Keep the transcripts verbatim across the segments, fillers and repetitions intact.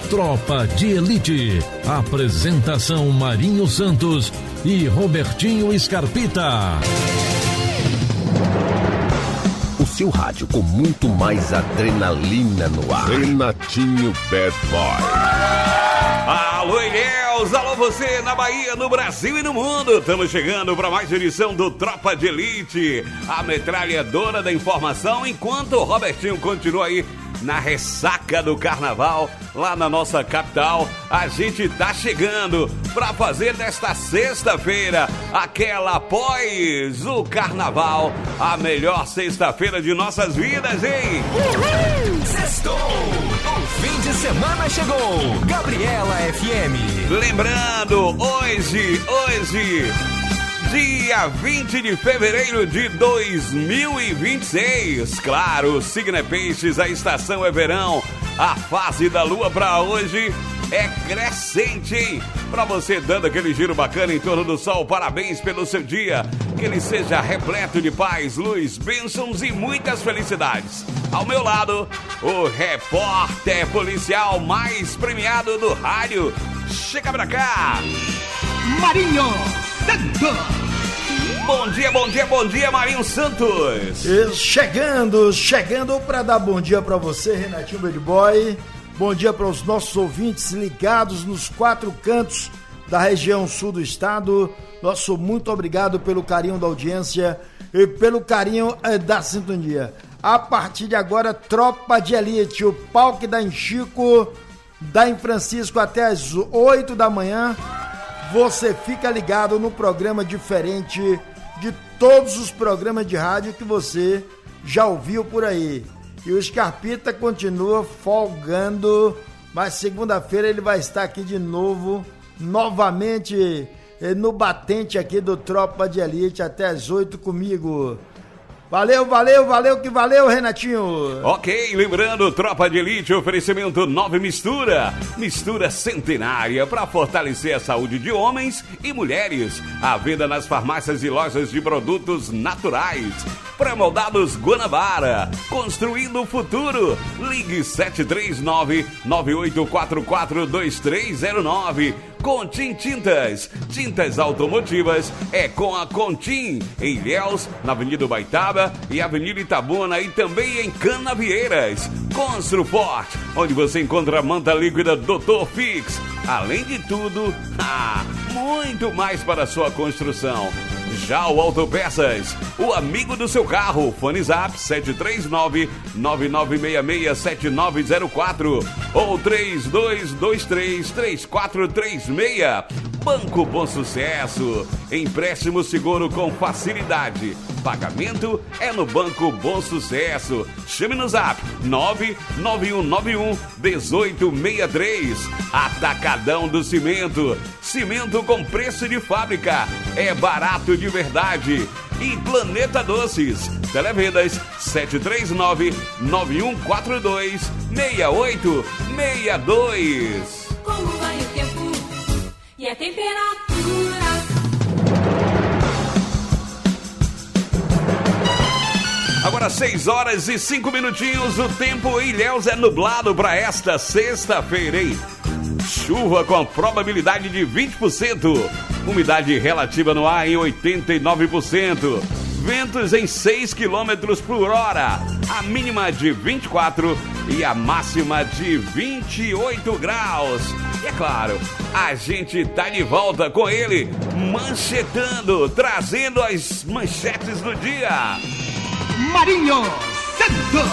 Tropa de Elite. Apresentação Marinho Santos e Robertinho Scarpita. O seu rádio com muito mais adrenalina no ar. Renatinho Bad Boy. Alô, Ilhéus! Alô, você na Bahia, no Brasil e no mundo! Estamos chegando para mais edição do Tropa de Elite, a metralhadora da informação, enquanto o Robertinho continua aí na ressaca do carnaval, lá na nossa capital. A gente tá chegando para fazer desta sexta-feira aquela após o carnaval, a melhor sexta-feira de nossas vidas, hein? Uhul! Sextou! O fim de semana chegou! Gabriela F M. Lembrando, hoje, hoje, dia vinte de fevereiro de dois mil e vinte e seis. Claro, o signo é Peixes, a estação é verão. A fase da lua para hoje é crescente, hein? Para você dando aquele giro bacana em torno do sol, parabéns pelo seu dia. Que ele seja repleto de paz, luz, bênçãos e muitas felicidades. Ao meu lado, o repórter policial mais premiado do rádio. Chega pra cá! Marinho Santos! Bom dia, bom dia, bom dia, Marinho Santos! E chegando, chegando para dar bom dia para você, Renatinho Bad Boy. Bom dia para os nossos ouvintes ligados nos quatro cantos da região sul do estado. Nosso muito obrigado pelo carinho da audiência e pelo carinho eh, da sintonia. A partir de agora, Tropa de Elite, o pau que dá em Chico, dá em Francisco até as oito da manhã. Você fica ligado no programa diferente de todos os programas de rádio que você já ouviu por aí. E o Scarpita continua folgando, mas segunda-feira ele vai estar aqui de novo, novamente no batente aqui do Tropa de Elite até as oito comigo. Valeu, valeu, valeu que valeu, Renatinho. Ok, lembrando, Tropa de Elite, oferecimento Nove Mistura. Mistura centenária para fortalecer a saúde de homens e mulheres. À venda nas farmácias e lojas de produtos naturais. Pré-moldados Guanabara, construindo o futuro. Ligue sete três nove, nove oito quatro quatro, dois três zero nove. Contim Tintas, tintas automotivas é com a Contim, em Ilhéus, na Avenida Baitaba e Avenida Itabuna e também em Canavieiras. Construfort, onde você encontra a manta líquida doutor Fix. Além de tudo, ah, muito mais para a sua construção. Já o Autopeças, o amigo do seu carro. Fone Zap sete três nove, nove nove seis seis, sete nove zero quatro ou três dois dois três, três quatro três seis. Banco Bom Sucesso, empréstimo seguro com facilidade. Pagamento é no Banco Bom Sucesso. Chame no Zap nove nove um nove um, um oito seis três. Atacadão do Cimento. Cimento com preço de fábrica. É barato de verdade. E Planeta Doces. Televendas sete três nove, nove um quatro dois, seis oito seis dois. Como vai o tempo e a temperatura? Agora seis horas e cinco minutinhos, o tempo em Ilhéus é nublado para esta sexta-feira, hein? Chuva com probabilidade de vinte por cento, umidade relativa no ar em oitenta e nove por cento, ventos em seis quilômetros por hora, a mínima de vinte e quatro e a máxima de vinte e oito graus. E é claro, a gente tá de volta com ele, manchetando, trazendo as manchetes do dia. Marinho Santos.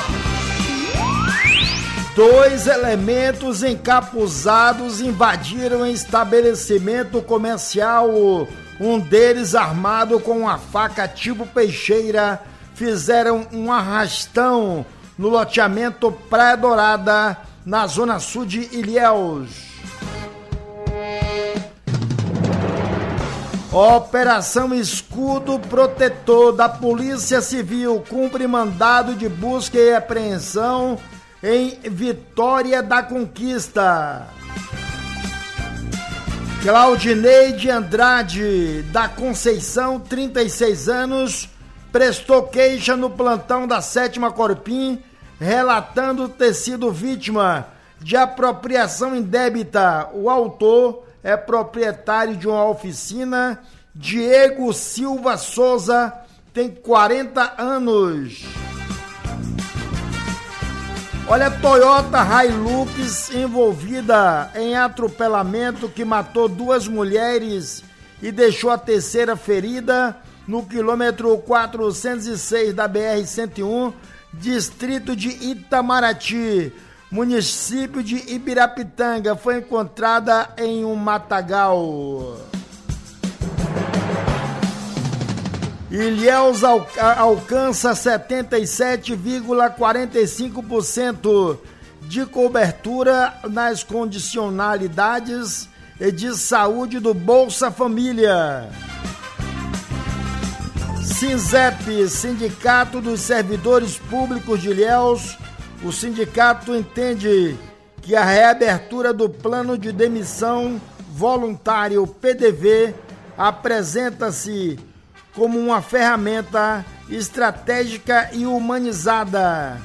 Dois elementos encapuzados invadiram um estabelecimento comercial. Um deles, armado com uma faca tipo peixeira, fizeram um arrastão no loteamento Praia Dourada, na zona sul de Ilhéus. Operação Escudo Protetor da Polícia Civil cumpre mandado de busca e apreensão em Vitória da Conquista. Claudineide Andrade da Conceição, trinta e seis anos, prestou queixa no plantão da sétima Corpim, relatando ter sido vítima de apropriação indébita. O autor é proprietário de uma oficina, Diego Silva Souza, tem quarenta anos. Olha, Toyota Hilux envolvida em atropelamento que matou duas mulheres e deixou a terceira ferida no quilômetro quatrocentos e seis da B R cento e um, distrito de Itamaraty, município de Ibirapitanga, foi encontrada em um matagal. Ilhéus al- alcança setenta e sete vírgula quarenta e cinco por cento de cobertura nas condicionalidades de saúde do Bolsa Família. SINSEP, Sindicato dos Servidores Públicos de Ilhéus, o sindicato entende que a reabertura do plano de demissão voluntário P D V apresenta-se como uma ferramenta estratégica e humanizada.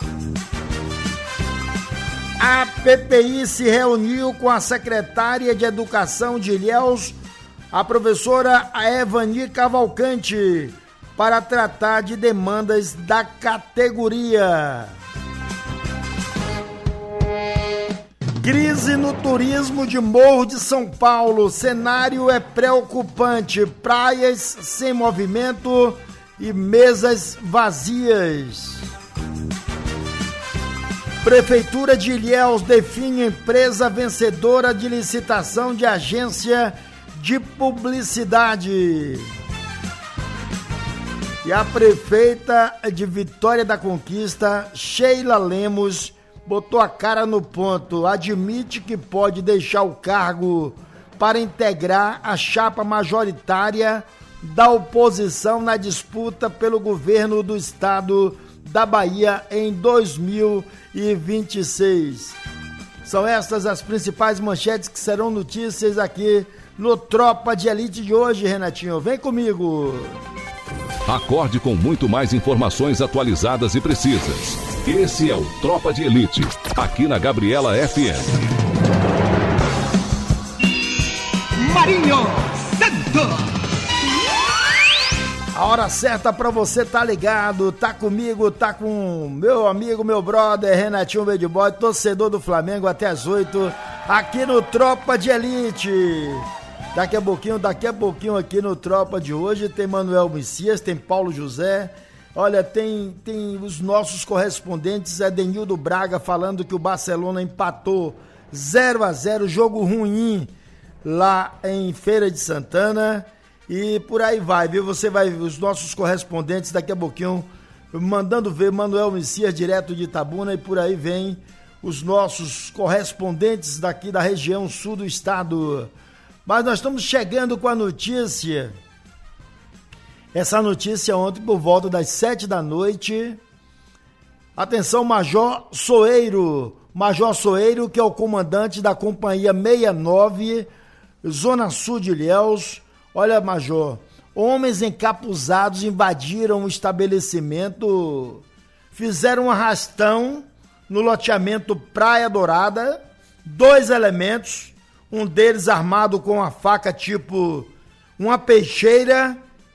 A P P I se reuniu com a secretária de Educação de Ilhéus, a professora Evani Cavalcante, para tratar de demandas da categoria. Crise no turismo de Morro de São Paulo. Cenário é preocupante. Praias sem movimento e mesas vazias. Prefeitura de Ilhéus define empresa vencedora de licitação de agência de publicidade. E a prefeita de Vitória da Conquista, Sheila Lemos, botou a cara no ponto, admite que pode deixar o cargo para integrar a chapa majoritária da oposição na disputa pelo governo do estado da Bahia em dois mil e vinte e seis. São estas as principais manchetes que serão notícias aqui no Tropa de Elite de hoje, Renatinho. Vem comigo! Acorde com muito mais informações atualizadas e precisas. Esse é o Tropa de Elite, aqui na Gabriela F M. Marinho Santos. A hora certa pra você tá ligado, tá comigo, tá com meu amigo, meu brother, Renatinho Bad Boy, torcedor do Flamengo até as oito, aqui no Tropa de Elite. Daqui a pouquinho, daqui a pouquinho aqui no Tropa de hoje tem Manuel Messias, tem Paulo José, olha, tem, tem os nossos correspondentes, Edenildo Braga falando que o Barcelona empatou zero a zero, jogo ruim lá em Feira de Santana, e por aí vai, viu? Você vai ver os nossos correspondentes daqui a pouquinho mandando ver Manuel Messias direto de Itabuna, e por aí vem os nossos correspondentes daqui da região sul do estado. Mas nós estamos chegando com a notícia, essa notícia ontem por volta das sete da noite. Atenção, Major Soeiro, Major Soeiro, que é o comandante da Companhia sessenta e nove, Zona Sul de Ilhéus. Olha, Major, homens encapuzados invadiram o estabelecimento, fizeram um arrastão no loteamento Praia Dourada, dois elementos, um deles armado com uma faca tipo uma peixeira,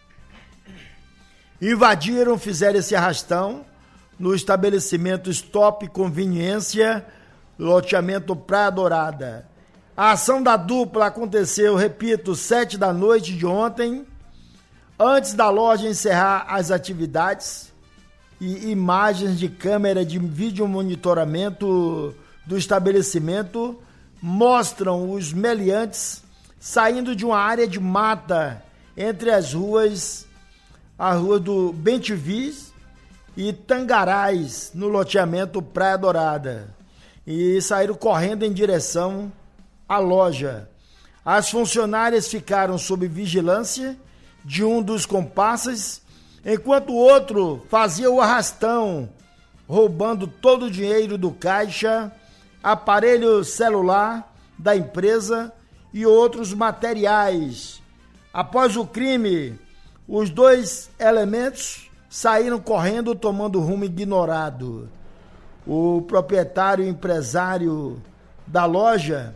invadiram, fizeram esse arrastão no estabelecimento Stop Conveniência, loteamento Praia Dourada. A ação da dupla aconteceu, repito, sete da noite de ontem, antes da loja encerrar as atividades, e imagens de câmera de vídeo monitoramento do estabelecimento mostram os meliantes saindo de uma área de mata entre as ruas, a rua do Bentivis e Tangarais, no loteamento Praia Dourada, e saíram correndo em direção à loja. As funcionárias ficaram sob vigilância de um dos comparsas, enquanto o outro fazia o arrastão, roubando todo o dinheiro do caixa, aparelho celular da empresa e outros materiais. Após o crime, os dois elementos saíram correndo, tomando rumo ignorado. o proprietário e empresário da loja,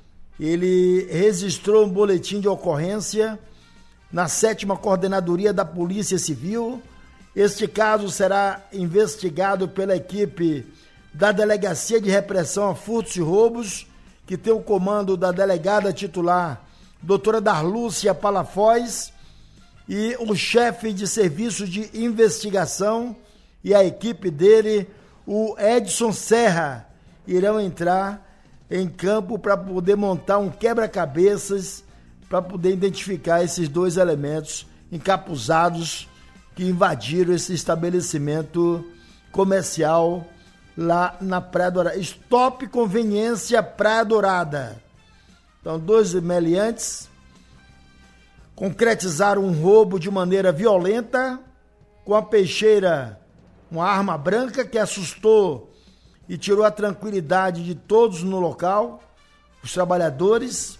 ele registrou um boletim de ocorrência na sétima Coordenadoria da Polícia Civil. Este caso será investigado pela equipe da Delegacia de Repressão a Furtos e Roubos, que tem o comando da delegada titular, doutora Darlúcia Palafoz, e o chefe de serviço de investigação e a equipe dele, o Edson Serra, irão entrar em campo para poder montar um quebra-cabeças para poder identificar esses dois elementos encapuzados que invadiram esse estabelecimento comercial lá na Praia Dourada. Stop Conveniência Praia Dourada. Então, dois meliantes concretizaram um roubo de maneira violenta com a peixeira, uma arma branca que assustou e tirou a tranquilidade de todos no local, os trabalhadores.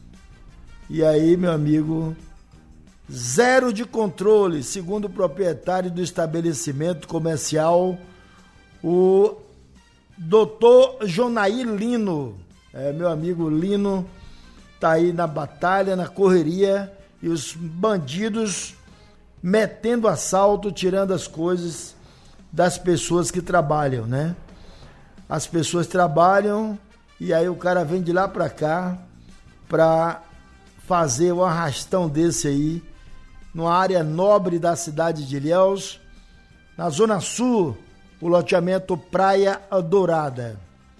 E aí, meu amigo, zero de controle, segundo o proprietário do estabelecimento comercial, o doutor Jonaí Lino. É, meu amigo Lino tá aí na batalha, na correria, e os bandidos metendo assalto, tirando as coisas das pessoas que trabalham, né? As pessoas trabalham e aí o cara vem de lá pra cá pra fazer um arrastão desse aí, numa área nobre da cidade de Ilhéus, na Zona Sul, o loteamento Praia Dourada.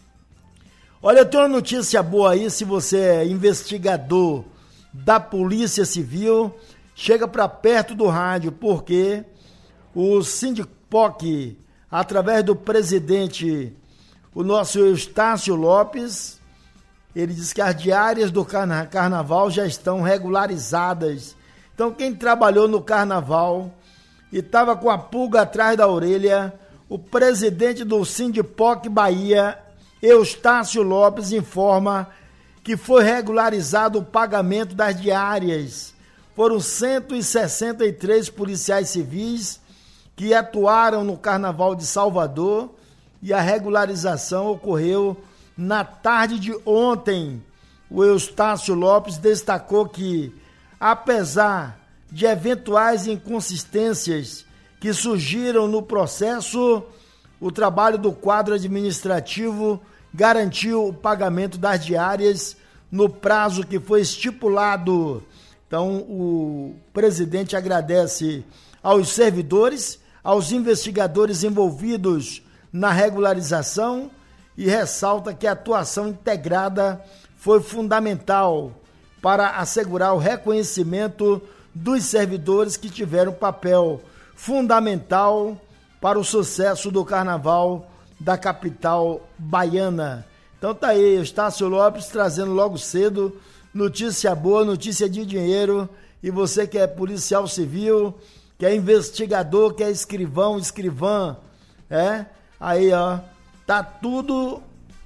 Olha, eu tenho uma notícia boa aí, se você é investigador da Polícia Civil, chega para perto do rádio, porque o Sindipoc, através do presidente, o nosso Eustácio Lopes, ele diz que as diárias do carna- carnaval já estão regularizadas. Então, quem trabalhou no carnaval e estava com a pulga atrás da orelha, o presidente do Sindipoc Bahia, Eustácio Lopes, informa que foi regularizado o pagamento das diárias. Foram cento e sessenta e três policiais civis que atuaram no Carnaval de Salvador e a regularização ocorreu na tarde de ontem. O Eustácio Lopes destacou que, apesar de eventuais inconsistências que surgiram no processo, o trabalho do quadro administrativo garantiu o pagamento das diárias no prazo que foi estipulado. Então, o presidente agradece aos servidores, aos investigadores envolvidos na regularização e ressalta que a atuação integrada foi fundamental para assegurar o reconhecimento dos servidores que tiveram papel fundamental para o sucesso do carnaval da capital baiana. Então tá aí, Eustácio Lopes trazendo logo cedo notícia boa, notícia de dinheiro. E você que é policial civil, que é investigador, que é escrivão, escrivã, é? Aí, ó, tá tudo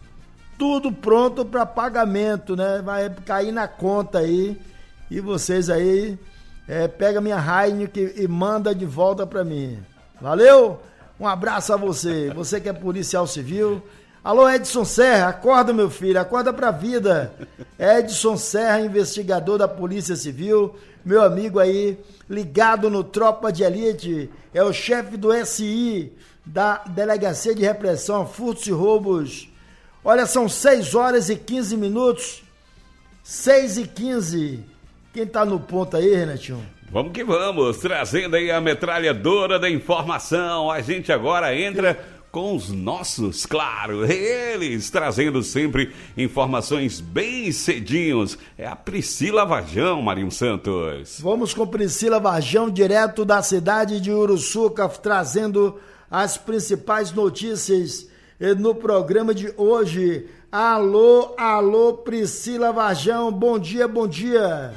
tudo pronto para pagamento, né? Vai cair na conta aí. E vocês aí, é, pega minha Heineken e manda de volta para mim. Valeu? Um abraço a você, você que é policial civil. Alô, Edson Serra, acorda, meu filho, acorda pra vida. Edson Serra, investigador da Polícia Civil, meu amigo aí, ligado no Tropa de Elite, é o chefe do S I, da Delegacia de Repressão a Furtos e Roubos. Olha, são seis horas e quinze minutos, seis e quinze. Quem tá no ponto aí, Renatinho? Vamos que vamos, trazendo aí a metralhadora da informação. A gente agora entra com os nossos, claro, eles trazendo sempre informações bem cedinhos. É a Priscila Vajão, Marinho Santos. Vamos com Priscila Vajão, direto da cidade de Uruçuca, trazendo as principais notícias no programa de hoje. Alô, alô, Priscila Vajão, bom dia, bom dia.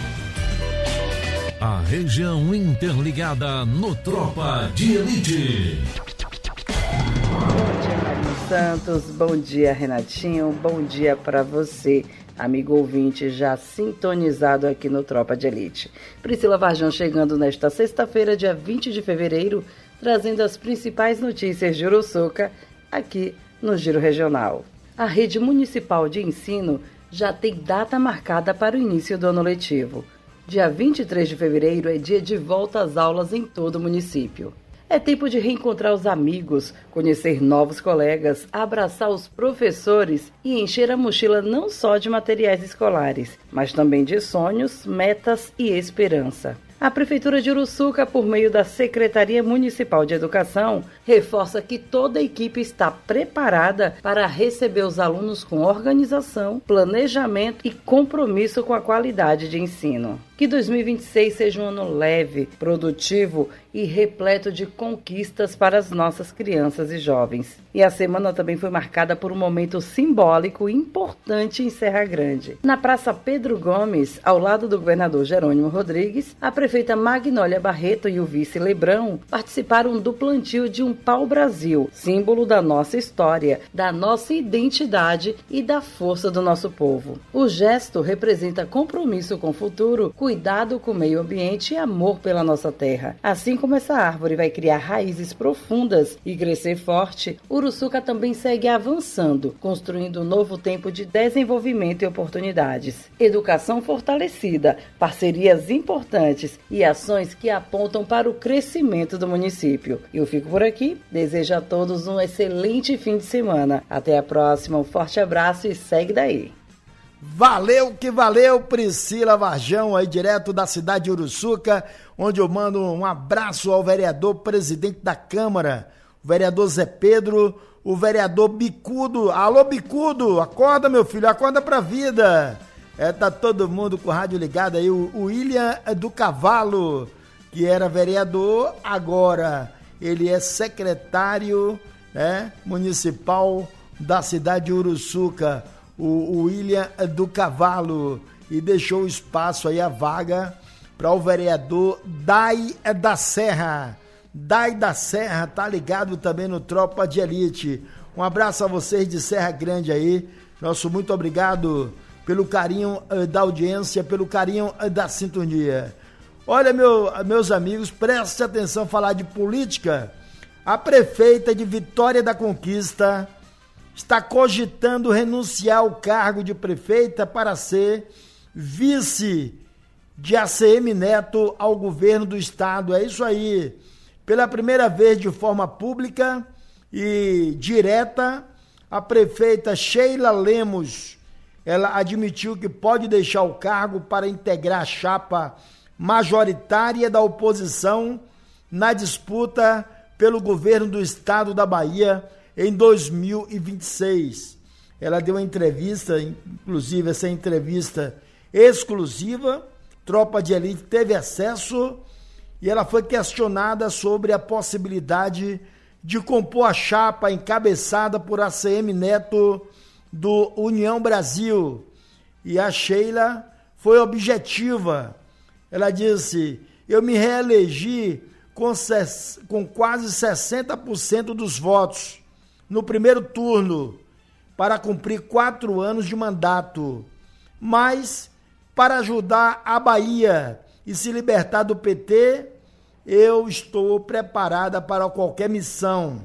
A região interligada no Tropa de Elite. Bom dia, Marinho Santos. Bom dia, Renatinho. Bom dia para você, amigo ouvinte, já sintonizado aqui no Tropa de Elite. Priscila Vajão chegando nesta sexta-feira, dia vinte de fevereiro, trazendo as principais notícias de Uruçuca aqui no Giro Regional. A rede municipal de ensino já tem data marcada para o início do ano letivo. Dia vinte e três de fevereiro é dia de volta às aulas em todo o município. É tempo de reencontrar os amigos, conhecer novos colegas, abraçar os professores e encher a mochila não só de materiais escolares, mas também de sonhos, metas e esperança. A Prefeitura de Uruçuca, por meio da Secretaria Municipal de Educação, reforça que toda a equipe está preparada para receber os alunos com organização, planejamento e compromisso com a qualidade de ensino. Que dois mil e vinte e seis seja um ano leve, produtivo e repleto de conquistas para as nossas crianças e jovens. E a semana também foi marcada por um momento simbólico e importante em Serra Grande. Na Praça Pedro Gomes, ao lado do governador Jerônimo Rodrigues, a prefeita Magnólia Barreto e o vice Lebrão participaram do plantio de um pau-brasil, símbolo da nossa história, da nossa identidade e da força do nosso povo. O gesto representa compromisso com o futuro, cuidado com o meio ambiente e amor pela nossa terra. Assim como essa árvore vai criar raízes profundas e crescer forte, Uruçuca também segue avançando, construindo um novo tempo de desenvolvimento e oportunidades. Educação fortalecida, parcerias importantes e ações que apontam para o crescimento do município. Eu fico por aqui, desejo a todos um excelente fim de semana. Até a próxima, um forte abraço e segue daí. Valeu que valeu, Priscila Varjão, aí direto da cidade de Uruçuca, onde eu mando um abraço ao vereador presidente da Câmara, o vereador Zé Pedro, o vereador Bicudo. Alô, Bicudo, acorda, meu filho, acorda pra vida. É, tá todo mundo com o rádio ligado aí, o, o William do Cavalo, que era vereador, agora ele é secretário, né, municipal da cidade de Uruçuca. O William do Cavalo, e deixou espaço aí, a vaga, para o vereador Dai da Serra. Dai da Serra, tá ligado também no Tropa de Elite. Um abraço a vocês de Serra Grande aí. Nosso muito obrigado pelo carinho da audiência, pelo carinho da sintonia. Olha, meu, meus amigos, prestem atenção, falar de política. A prefeita de Vitória da Conquista está cogitando renunciar ao cargo de prefeita para ser vice de A C M Neto ao governo do estado. É isso aí. Pela primeira vez de forma pública e direta, a prefeita Sheila Lemos, ela admitiu que pode deixar o cargo para integrar a chapa majoritária da oposição na disputa pelo governo do estado da Bahia em dois mil e vinte e seis. Ela deu uma entrevista, inclusive essa entrevista exclusiva, Tropa de Elite teve acesso, e ela foi questionada sobre a possibilidade de compor a chapa encabeçada por A C M Neto do União Brasil. E a Sheila foi objetiva. Ela disse: eu me reelegi com, com quase sessenta por cento dos votos no primeiro turno, para cumprir quatro anos de mandato, mas para ajudar a Bahia e se libertar do P T, eu estou preparada para qualquer missão.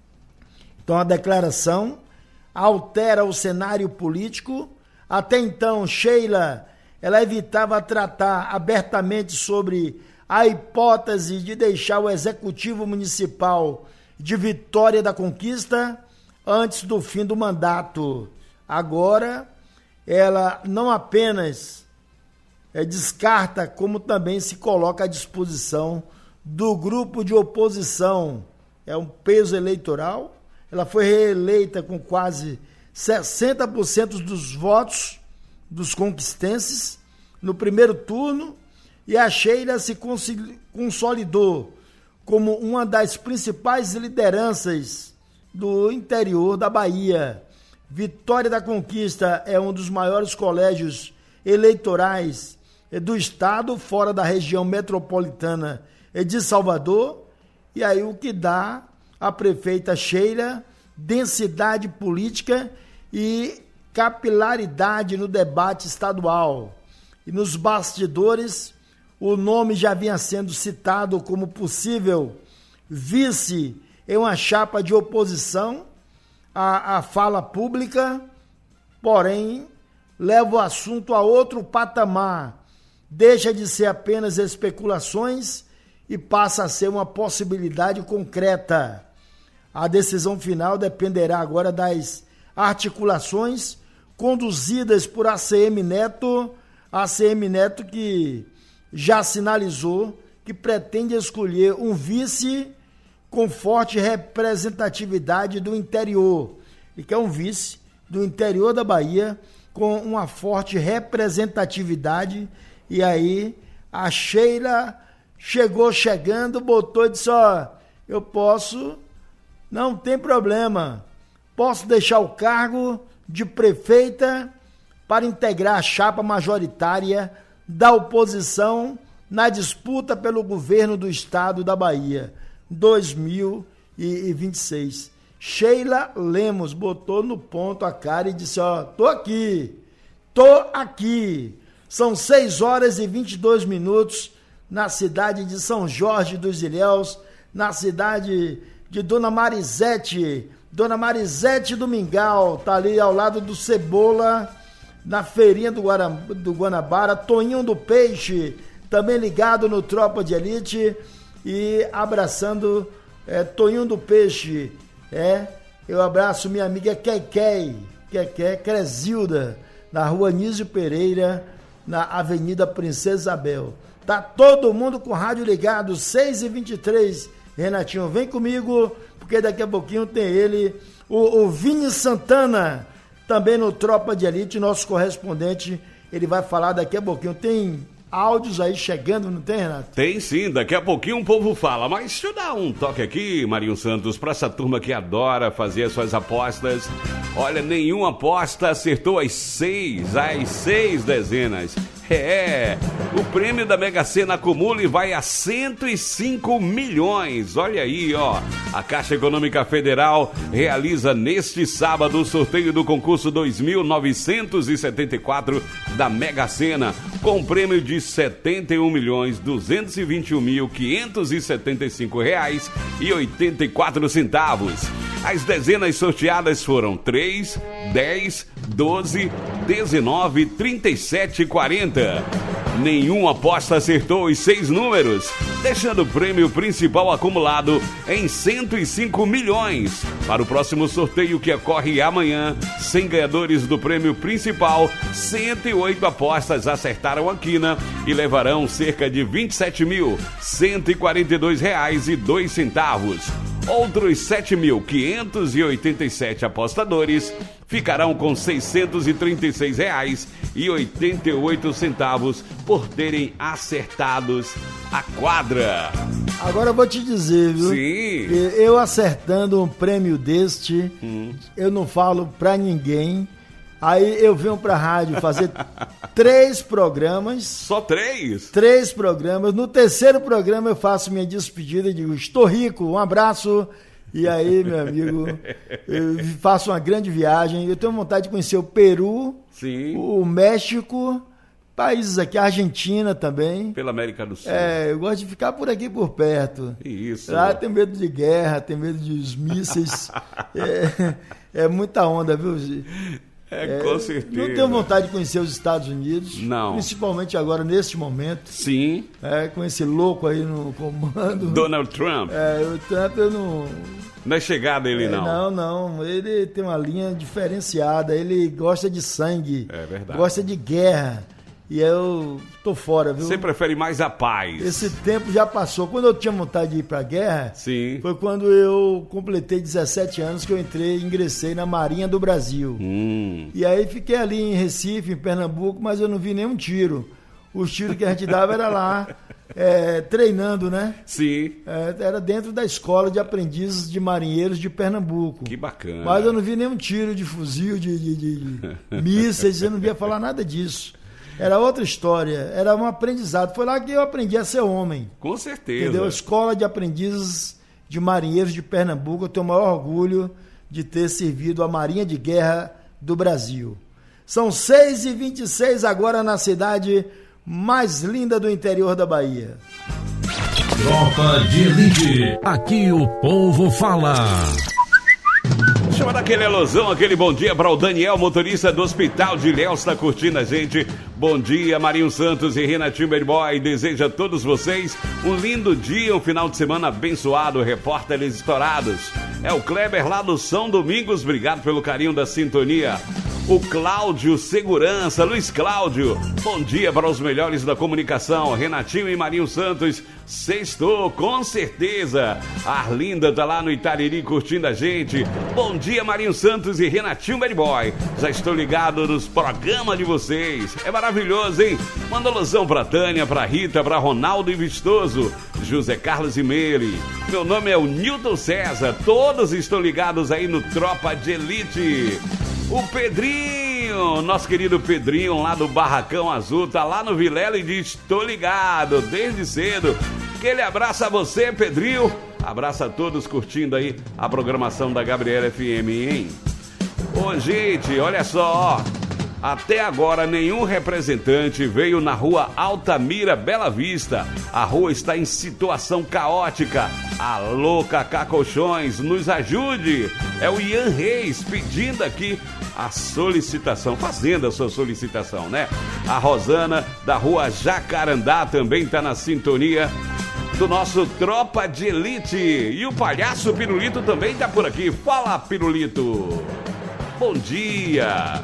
Então a declaração altera o cenário político. Até então, Sheila, ela evitava tratar abertamente sobre a hipótese de deixar o Executivo Municipal de Vitória da Conquista antes do fim do mandato. Agora, ela não apenas é, descarta, como também se coloca à disposição do grupo de oposição. É um peso eleitoral. Ela foi reeleita com quase sessenta por cento dos votos dos conquistenses no primeiro turno, e a Sheila se consolidou como uma das principais lideranças do interior da Bahia. Vitória da Conquista é um dos maiores colégios eleitorais do estado, fora da região metropolitana de Salvador, e aí o que dá a prefeita Sheila densidade política e capilaridade no debate estadual. E nos bastidores, o nome já vinha sendo citado como possível vice em uma chapa de oposição a, a fala pública, porém leva o assunto a outro patamar, deixa de ser apenas especulações e passa a ser uma possibilidade concreta. A decisão final dependerá agora das articulações conduzidas por A C M Neto, A C M Neto que já sinalizou que pretende escolher um vice com forte representatividade do interior, e que é um vice do interior da Bahia com uma forte representatividade. E aí a Sheila chegou chegando, botou e disse, ó, eu posso, não tem problema, posso deixar o cargo de prefeita para integrar a chapa majoritária da oposição na disputa pelo governo do estado da Bahia, dois mil e vinte e seis. Sheila Lemos botou no ponto a cara e disse, ó, tô aqui, tô aqui. São seis horas e vinte e dois minutos na cidade de São Jorge dos Ilhéus, na cidade de Dona Marisete, Dona Marisete do Mingau, tá ali ao lado do Cebola, na feirinha do, Guara, do Guanabara, Toninho do Peixe, também ligado no Tropa de Elite, e abraçando é, Toninho do Peixe, é, eu abraço minha amiga Keké, Keké Crezilda, na rua Anísio Pereira, na Avenida Princesa Isabel. Tá todo mundo com o rádio ligado, seis e vinte e três. Renatinho, vem comigo, porque daqui a pouquinho tem ele, o, o Vini Santana, também no Tropa de Elite, nosso correspondente. Ele vai falar daqui a pouquinho. Tem áudios aí chegando, não tem, Renato? Tem sim, daqui a pouquinho o povo fala. Mas deixa eu dar um toque aqui, Marinho Santos, pra essa turma que adora fazer as suas apostas. Olha, nenhuma aposta acertou as seis, as seis dezenas. É, o prêmio da Mega Sena acumula e vai a cento e cinco milhões. Olha aí, ó. A Caixa Econômica Federal realiza neste sábado o sorteio do concurso dois mil novecentos e setenta e quatro da Mega Sena, com prêmio de setenta e um milhões duzentos e vinte e um mil quinhentos e setenta e cinco reais e oitenta e quatro centavos. As dezenas sorteadas foram três, dez, doze, dezenove, trinta e sete e quarenta. Nenhuma aposta acertou os seis números, deixando o prêmio principal acumulado em cento e cinco milhões. Para o próximo sorteio que ocorre amanhã, cem ganhadores do prêmio principal, cento e oito apostas acertaram a quina e levarão cerca de vinte e sete mil cento e quarenta e dois reais e dois centavos. Outros sete mil quinhentos e oitenta e sete apostadores ficarão com seiscentos e trinta e seis reais e oitenta e oito centavos por terem acertados a quadra. Agora eu vou te dizer, viu? Sim. Eu acertando um prêmio deste, hum. eu não falo pra ninguém. Aí eu venho pra rádio fazer três programas. Só três? Três programas. No terceiro programa eu faço minha despedida e digo, estou rico, um abraço. E aí, meu amigo, eu faço uma grande viagem. Eu tenho vontade de conhecer o Peru, sim, o México, países aqui, a Argentina também. Pela América do Sul. É, eu gosto de ficar por aqui por perto. Isso. Lá tem medo de guerra, tem medo dos mísseis. é, é muita onda, viu? É, é, com certeza. Não tenho vontade de conhecer os Estados Unidos. Não. Principalmente agora, neste momento. Sim. É, com esse louco aí no comando. Donald Trump. É, o Trump eu não... Não é chegada ele, é, não. Não, não. Ele tem uma linha diferenciada. Ele gosta de sangue. É verdade. Gosta de guerra. E eu tô fora, viu? Você prefere mais a paz. Esse tempo já passou. Quando eu tinha vontade de ir pra guerra, sim, foi quando eu completei dezessete anos que eu entrei e ingressei na Marinha do Brasil. Hum. E aí fiquei ali em Recife, em Pernambuco, mas eu não vi nenhum tiro. Os tiros que a gente dava era lá, é, treinando, né? Sim. É, era dentro da escola de aprendizes de marinheiros de Pernambuco. Que bacana. Mas eu não vi nenhum tiro de fuzil, de, de, de mísseis, eu não via falar nada disso. Era outra história, era um aprendizado. Foi lá que eu aprendi a ser homem. Com certeza. Entendeu? Escola de Aprendizes de Marinheiros de Pernambuco. Eu tenho o maior orgulho de ter servido a Marinha de Guerra do Brasil. São seis e vinte e seis agora na cidade mais linda do interior da Bahia. Tropa de Elite. Aqui o povo fala. Deixa eu mandar aquele alusão, aquele bom dia para o Daniel, motorista do Hospital de Ilhéus, tá curtindo a gente. Bom dia, Marinho Santos e Renatinho Bad Boy. Desejo a todos vocês um lindo dia, um final de semana abençoado. Repórteres estourados. É o Kleber lá do São Domingos. Obrigado pelo carinho da sintonia. O Cláudio Segurança, Luiz Cláudio. Bom dia para os melhores da comunicação. Renatinho e Marinho Santos. Sextou, com certeza. A Arlinda tá lá no Itariri curtindo a gente. Bom dia, Marinho Santos e Renatinho Bad Boy. Já estou ligado nos programas de vocês. É maravilhoso, hein? Manda alusão pra Tânia, pra Rita, pra Ronaldo e Vistoso, José Carlos e Meire. Meu nome é o Nilton César. Todos estão ligados aí no Tropa de Elite. O Pedrinho, nosso querido Pedrinho lá do Barracão Azul, tá lá no Vilela e diz: tô ligado desde cedo. Aquele abraço a você, Pedrinho. Abraço a todos curtindo aí a programação da Gabriela F M, hein? Ô, gente, olha só, ó. Até agora nenhum representante veio na rua Altamira Bela Vista. A rua está em situação caótica. Alô, Cacá Colchões, nos ajude. É o Ian Reis pedindo aqui a solicitação, fazendo a sua solicitação, né? A Rosana da rua Jacarandá também está na sintonia do nosso Tropa de Elite. E o Palhaço Pirulito também está por aqui. Fala, Pirulito. Bom dia.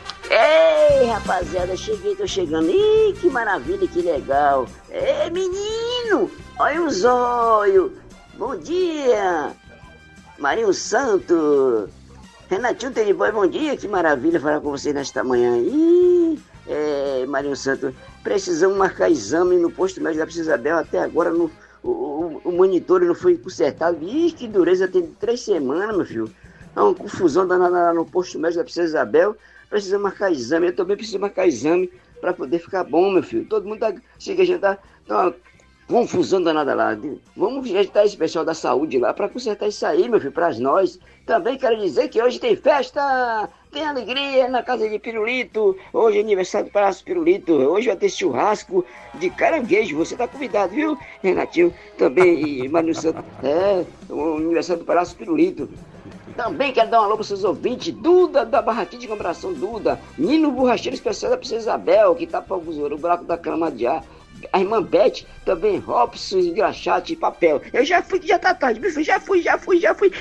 Ei, rapaziada, cheguei, tô chegando. Ih, que maravilha, que legal. Ei, menino, olha os olhos. Bom dia, Marinho Santo. Renatinho Teleboy, bom dia, que maravilha falar com você nesta manhã. Ih, é, Marinho Santo, precisamos marcar exame no posto médico da Princesa Isabel. Até agora no, o, o, o monitor não foi consertado. Ih, que dureza, tem três semanas, meu filho. É uma confusão danada no posto médico da Princesa Isabel. Precisa marcar exame, eu também preciso marcar exame para poder ficar bom, meu filho. Todo mundo tá, chega a gente tá, tá uma confusão danada lá. Vamos ajeitar esse pessoal da saúde lá para consertar isso aí, meu filho, para nós. Também quero dizer que hoje tem festa, tem alegria na casa de Pirulito. Hoje é aniversário do Palácio Pirulito. Hoje vai ter churrasco de caranguejo. Você tá convidado, viu, Renatinho? Também, e Marinho Santos. É, o aniversário do Palácio Pirulito. Também quero dar um alô para os seus ouvintes. Duda, da Barraquinha de Compração, Duda. Nino Borracheiro Especial da Princesa Isabel, que tá para o buraco da cama de ar. A irmã Beth, também Robson, engraxate e papel. Eu já fui, que já tá tarde, bicho. Já fui, já fui, já fui.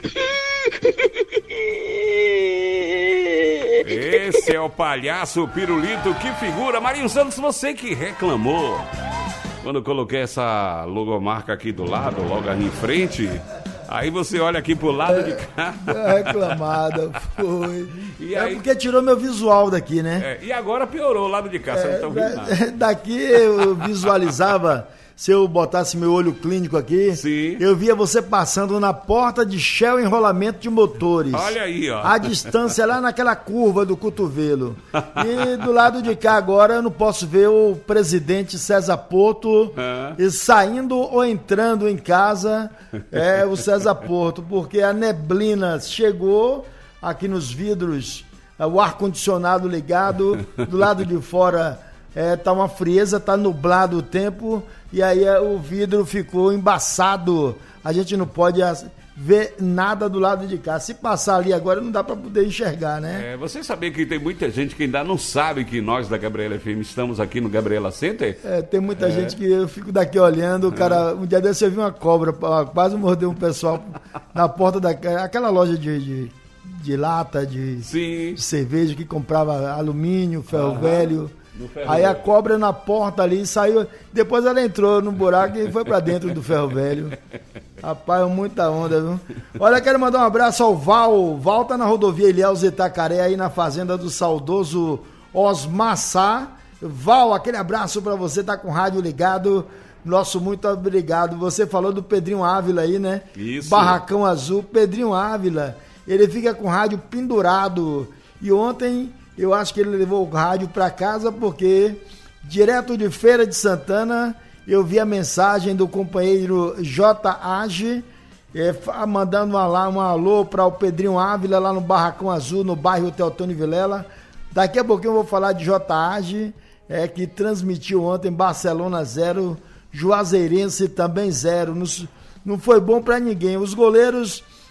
Esse é o Palhaço Pirulito, que figura. Marinho Santos, você que reclamou quando eu coloquei essa logomarca aqui do lado, logo ali em frente. Aí você olha aqui pro lado é, de cá. É reclamada, foi. E é aí, porque tirou meu visual daqui, né? É, e agora piorou o lado de cá, é, você não tá ouvindo nada. Daqui eu visualizava, se eu botasse meu olho clínico aqui, sim, eu via você passando na porta de Shell Enrolamento de Motores. Olha aí, ó. A distância lá naquela curva do cotovelo. E do lado de cá agora eu não posso ver o presidente César Porto ah. e saindo ou entrando em casa, é o César Porto, porque a neblina chegou aqui nos vidros, o ar-condicionado ligado, do lado de fora é, tá uma frieza, tá nublado o tempo, e aí o vidro ficou embaçado. A gente não pode ver nada do lado de cá. Se passar ali agora, não dá para poder enxergar, né? É, você sabia que tem muita gente que ainda não sabe que nós da Gabriela F M estamos aqui no Gabriela Center? É, tem muita é. gente que eu fico daqui olhando, o cara, um dia desse eu vi uma cobra, quase mordeu um pessoal na porta daquela loja de, de, de lata, de, de cerveja, que comprava alumínio, ferro Aham. velho. Aí a cobra na porta ali saiu, depois ela entrou no buraco e foi pra dentro do ferro velho. Rapaz, muita onda, viu? Olha, quero mandar um abraço ao Val. Val tá na rodovia Ilhéus Itacaré, aí na fazenda do saudoso Osmar Sá. Val, aquele abraço pra você, tá com o rádio ligado. Nosso muito obrigado. Você falou do Pedrinho Ávila aí, né? Isso. Barracão Azul, Pedrinho Ávila. Ele fica com o rádio pendurado. E ontem eu acho que ele levou o rádio para casa porque, direto de Feira de Santana, eu vi a mensagem do companheiro J. Age, é, mandando uma, um alô para o Pedrinho Ávila, lá no Barracão Azul, no bairro Teotônio Vilela. Daqui a pouquinho eu vou falar de J. Age, é, que transmitiu ontem Barcelona zero, Juazeirense também zero. Não, não foi bom para ninguém. Os goleiros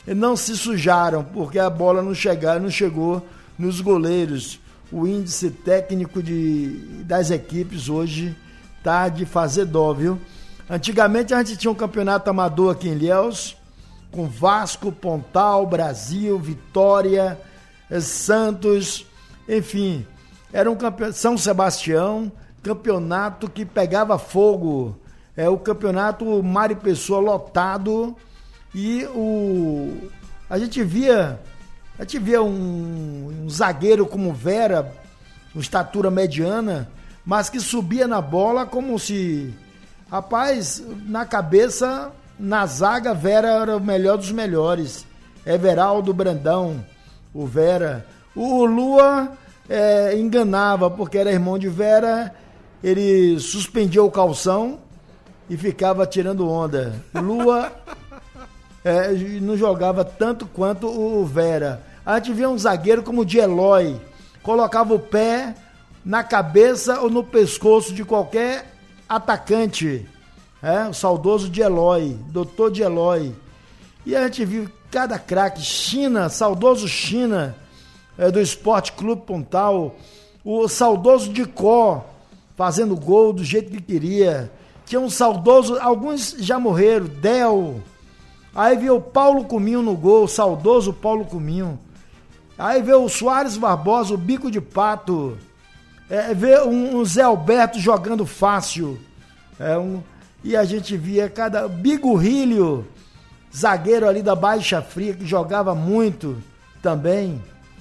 não se sujaram, porque a bola não, chegar, não chegou nos goleiros. O índice técnico de, das equipes hoje tá de fazer dó, viu? Antigamente a gente tinha um campeonato amador aqui em Ilhéus, com Vasco, Pontal, Brasil, Vitória, Santos, enfim, era um campeonato, São Sebastião, campeonato que pegava fogo, é o campeonato Mário Pessoa lotado, e o a gente via a gente via um, um zagueiro como Vera, com estatura mediana, mas que subia na bola como se, rapaz, na cabeça, na zaga, Vera era o melhor dos melhores. Everaldo Brandão, o Vera. O Lua é, enganava, porque era irmão de Vera, ele suspendia o calção e ficava tirando onda. O Lua é, não jogava tanto quanto o Vera. A gente via um zagueiro como o de Eloy, colocava o pé na cabeça ou no pescoço de qualquer atacante, é? O saudoso de Eloy, doutor de Eloy. E a gente viu cada craque, China, saudoso China, é, do Esporte Clube Pontal, o saudoso de Có, fazendo gol do jeito que queria. Tinha um saudoso, alguns já morreram, Del. Aí veio o Paulo Cuminho no gol, o saudoso Paulo Cuminho. Aí veio o Soares Barbosa, o bico de pato. É, veio um, um Zé Alberto jogando fácil. É, um, e a gente via cada... Bigorrilho, zagueiro ali da Baixa Fria, que jogava muito também.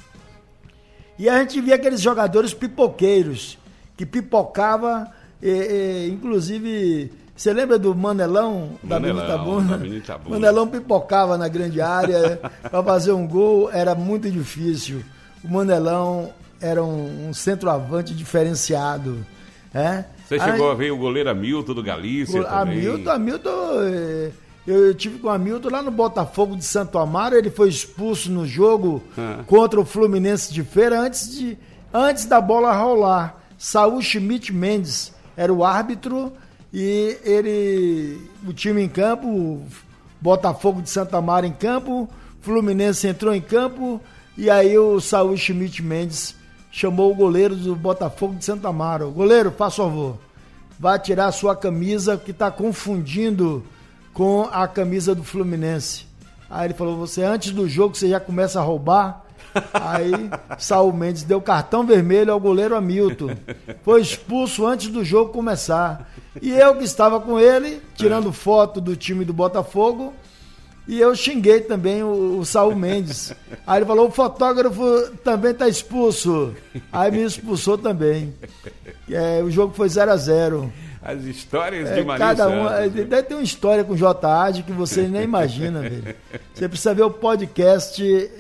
E a gente via aqueles jogadores pipoqueiros, que pipocava, e, e, inclusive... Você lembra do Manelão, da Avenida Itabuna? Manelão pipocava na grande área para fazer um gol, era muito difícil. O Manelão era um, um centroavante diferenciado. É? Você chegou Aí, a ver o goleiro Hamilton do Galícia o, também? Hamilton, Hamilton, eu tive com o Hamilton lá no Botafogo de Santo Amaro, ele foi expulso no jogo ah. contra o Fluminense de Feira antes, de, antes da bola rolar. Saúl Schmidt Mendes era o árbitro. E ele, o time em campo, Botafogo de Santa Mara em campo, Fluminense entrou em campo, e aí o Saúl Schmidt Mendes chamou o goleiro do Botafogo de Santa Mara. Goleiro, faz favor, vai tirar a sua camisa que está confundindo com a camisa do Fluminense. Aí ele falou, você antes do jogo você já começa a roubar. Aí Saúl Mendes deu cartão vermelho ao goleiro Hamilton, foi expulso antes do jogo começar. E eu que estava com ele, tirando foto do time do Botafogo, e eu xinguei também o, o Saúl Mendes. Aí ele falou, o fotógrafo também está expulso. Aí me expulsou também. É, o jogo foi zero a zero. As histórias é, de Marinho cada um, Santos. Deve ter uma história com o J A D que você nem imagina, velho. Você precisa ver o podcast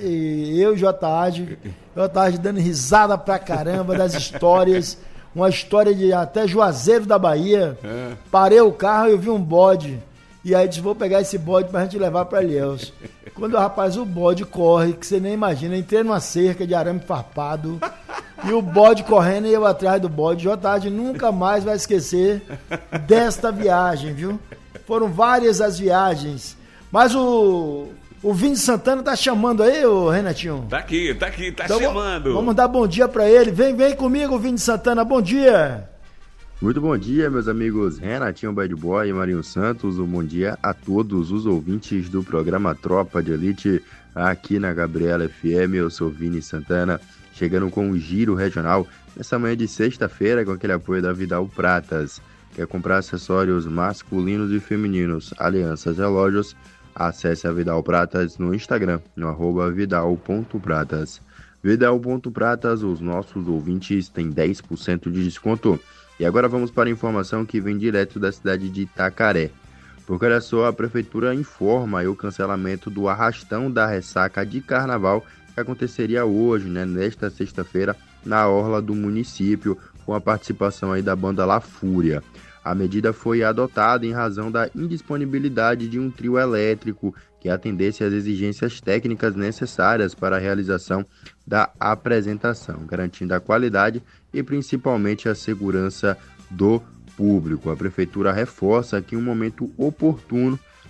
e eu e o J A D, J A D dando risada pra caramba das histórias. Uma história de até Juazeiro da Bahia. É. Parei o carro e eu vi um bode. E aí disse, vou pegar esse bode pra gente levar pra Ilhéus. Quando, rapaz, o bode corre, que você nem imagina, entrei numa cerca de arame farpado, e o bode correndo e eu atrás do bode. J A D nunca mais vai esquecer desta viagem, viu? Foram várias as viagens. Mas o, o Vini Santana tá chamando aí, ô Renatinho? Tá aqui, tá aqui, tá então, chamando. Vamos dar bom dia pra ele. Vem, vem comigo, Vini Santana, bom dia. Muito bom dia, meus amigos Renatinho Bad Boy e Marinho Santos. Um bom dia a todos os ouvintes do programa Tropa de Elite aqui na Gabriela F M. Eu sou Vini Santana, chegando com um giro regional nessa manhã de sexta-feira com aquele apoio da Vidal Pratas. Quer comprar acessórios masculinos e femininos, alianças e relógios? Acesse a Vidal Pratas no Instagram, no arroba vidal ponto pratas. Vidal ponto pratas, os nossos ouvintes têm dez por cento de desconto. E agora vamos para a informação que vem direto da cidade de Itacaré. Porque olha só, a prefeitura informa aí o cancelamento do arrastão da ressaca de carnaval que aconteceria hoje, né, nesta sexta-feira, na orla do município, com a participação aí da banda La Fúria. A medida foi adotada em razão da indisponibilidade de um trio elétrico que atendesse às exigências técnicas necessárias para a realização da apresentação, garantindo a qualidade e principalmente a segurança do público. A prefeitura reforça que em um momento oportuno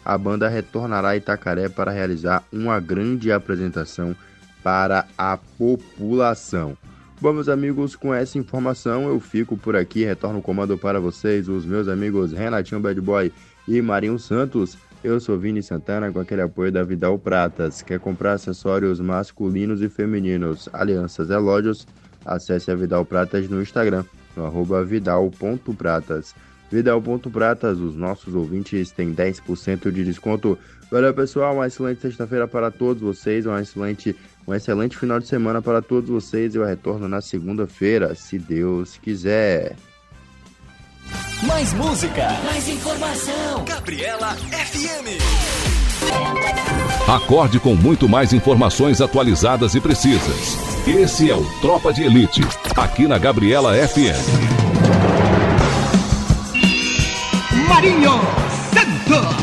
a banda retornará a Itacaré para realizar uma grande apresentação para a população. Bom, meus amigos, com essa informação eu fico por aqui, retorno o comando para vocês, os meus amigos Renatinho Bad Boy e Marinho Santos. Eu sou Vini Santana, com aquele apoio da Vidal Pratas. Quer comprar acessórios masculinos e femininos, alianças e relógios? Acesse a Vidal Pratas no Instagram, no arroba vidal ponto pratas. Vidal ponto pratas, os nossos ouvintes têm dez por cento de desconto. Valeu, pessoal, uma excelente sexta-feira para todos vocês, uma excelente, um excelente final de semana para todos vocês. Eu retorno na segunda-feira, se Deus quiser. Mais música, mais informação. Gabriela F M. Acorde com muito mais informações atualizadas e precisas. Esse é o Tropa de Elite, aqui na Gabriela F M. Marinho Santos.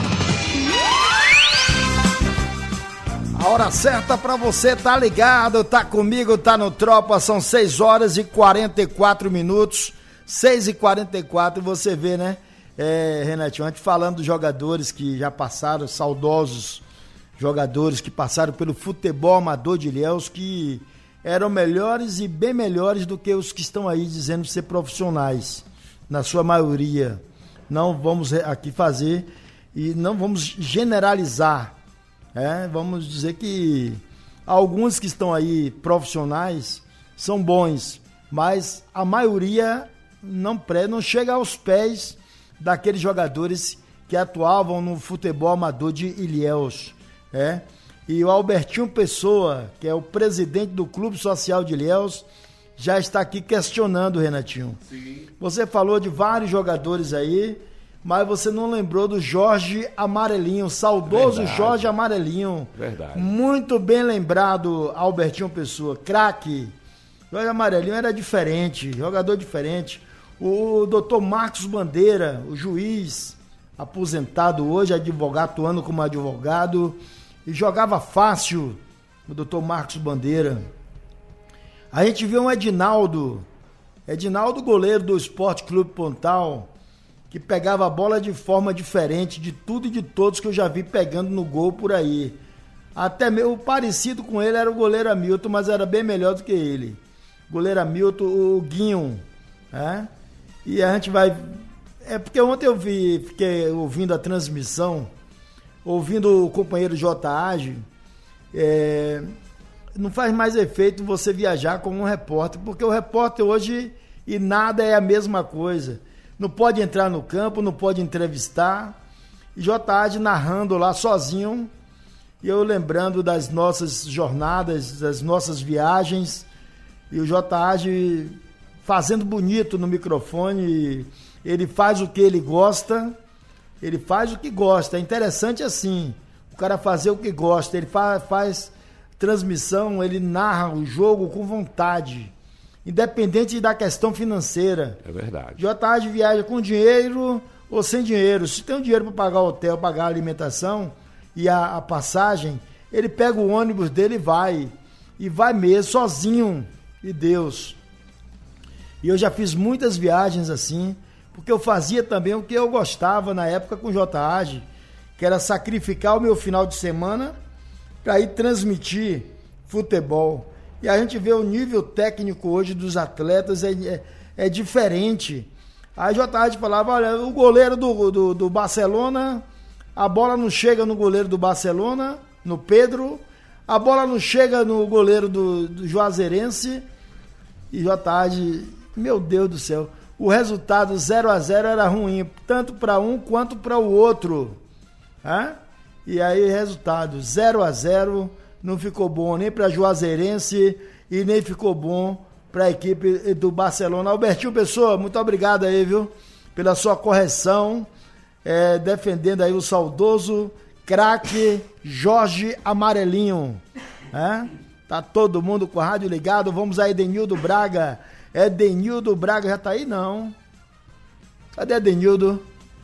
A hora certa pra você tá ligado, tá comigo, tá no Tropa, são seis horas e quarenta e quatro minutos. seis e quarenta e quatro, você vê, né, é, Renatinho, antes falando dos jogadores que já passaram, saudosos jogadores que passaram pelo futebol amador de Ilhéus, que eram melhores e bem melhores do que os que estão aí dizendo ser profissionais, na sua maioria. Não vamos aqui fazer e não vamos generalizar, é, vamos dizer que alguns que estão aí profissionais são bons, mas a maioria não, pré, não chega aos pés daqueles jogadores que atuavam no futebol amador de Ilhéus, é? E o Albertinho Pessoa, que é o presidente do Clube Social de Ilhéus, já está aqui questionando, Renatinho. Sim. Você falou de vários jogadores aí, mas você não lembrou do Jorge Amarelinho, saudoso Verdade. Jorge Amarelinho. Verdade. Muito bem lembrado, Albertinho Pessoa, craque. Jorge Amarelinho era diferente, jogador diferente. O doutor Marcos Bandeira, o juiz, aposentado hoje, advogado, atuando como advogado, e jogava fácil, o doutor Marcos Bandeira. A gente viu um Edinaldo, Edinaldo goleiro do Esporte Clube Pontal, que pegava a bola de forma diferente de tudo e de todos que eu já vi pegando no gol por aí. Até meu parecido com ele era o goleiro Hamilton, mas era bem melhor do que ele. Goleiro Hamilton, o Guinho, né? E a gente vai... É porque ontem eu vi, fiquei ouvindo a transmissão, ouvindo o companheiro J. Age, é, não faz mais efeito você viajar como um repórter, porque o repórter hoje e nada é a mesma coisa. Não pode entrar no campo, não pode entrevistar. E J. Age narrando lá sozinho, e eu lembrando das nossas jornadas, das nossas viagens, e o J. Age fazendo bonito no microfone. Ele faz o que ele gosta, ele faz o que gosta. É interessante assim, o cara fazer o que gosta. Ele faz, faz transmissão, ele narra o jogo com vontade, independente da questão financeira. É verdade. J. Age viaja com dinheiro ou sem dinheiro. Se tem o dinheiro para pagar o hotel, pagar a alimentação e a, a passagem, ele pega o ônibus dele e vai. E vai mesmo, sozinho. E Deus. E eu já fiz muitas viagens assim, porque eu fazia também o que eu gostava na época com o J. Age, que era sacrificar o meu final de semana para ir transmitir futebol. E a gente vê o nível técnico hoje dos atletas é, é, é diferente. Aí J. Age falava, olha, o goleiro do, do, do Barcelona, a bola não chega no goleiro do Barcelona, no Pedro, a bola não chega no goleiro do, do Juazeirense. E J. Age, meu Deus do céu, o resultado zero a zero era ruim, tanto para um quanto para o outro. Hã? E aí, resultado zero a zero, não ficou bom nem para Juazeirense e nem ficou bom para a equipe do Barcelona. Albertinho Pessoa, muito obrigado aí, viu, pela sua correção, é, defendendo aí o saudoso craque Jorge Amarelinho. Hã? Tá todo mundo com a rádio ligado. Vamos a Edenildo Braga. Edenildo Braga já tá aí, não? Cadê Edenildo?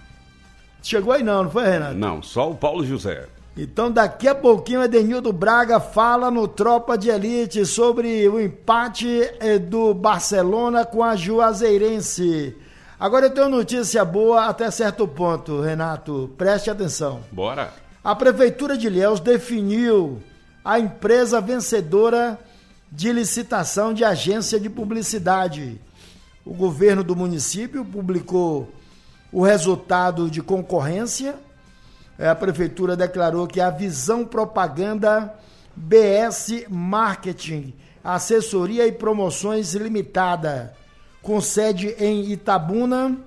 Chegou aí não, não foi, Renato? Não, só o Paulo José. Então daqui a pouquinho Edenildo Braga fala no Tropa de Elite sobre o empate do Barcelona com a Juazeirense. Agora eu tenho notícia boa até certo ponto, Renato. Preste atenção. Bora. A Prefeitura de Ilhéus definiu a empresa vencedora de licitação de agência de publicidade. O governo do município publicou o resultado de concorrência. A Prefeitura declarou que a Visão Propaganda B S Marketing, Assessoria e Promoções Limitada, com sede em Itabuna,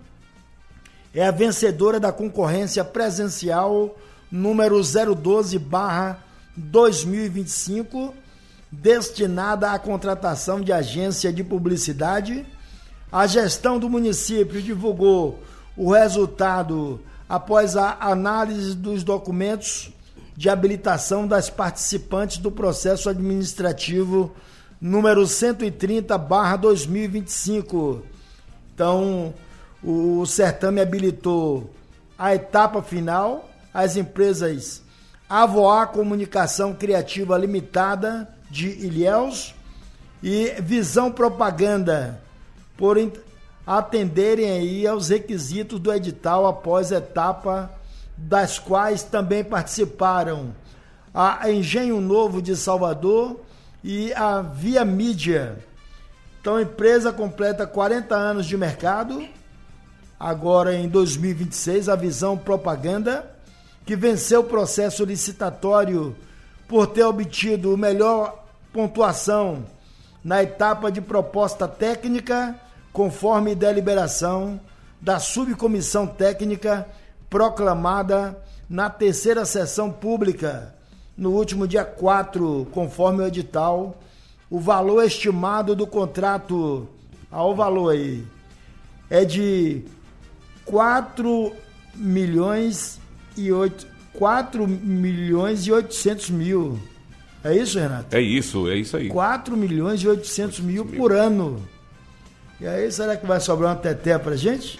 é a vencedora da concorrência presencial número zero doze barra dois mil e vinte e cinco, destinada à contratação de agência de publicidade. A gestão do município divulgou o resultado após a análise dos documentos de habilitação das participantes do processo administrativo número cento e trinta barra dois mil e vinte e cinco. Então, o certame habilitou a etapa final, as empresas Avoar Comunicação Criativa Limitada de Ilhéus e Visão Propaganda, por atenderem aí aos requisitos do edital após a etapa, das quais também participaram a Engenho Novo de Salvador e a Via Mídia. Então a empresa completa quarenta anos de mercado, agora em dois mil e vinte e seis, a Visão Propaganda, que venceu o processo licitatório por ter obtido melhor pontuação na etapa de proposta técnica, conforme deliberação da subcomissão técnica proclamada na terceira sessão pública, no último dia quatro, conforme o edital. O valor estimado do contrato, ao valor aí, é de quatro milhões e oitocentos mil. É isso, Renato? É isso, é isso aí. quatro milhões e oitocentos mil por ano. E aí, será que vai sobrar uma teté pra gente?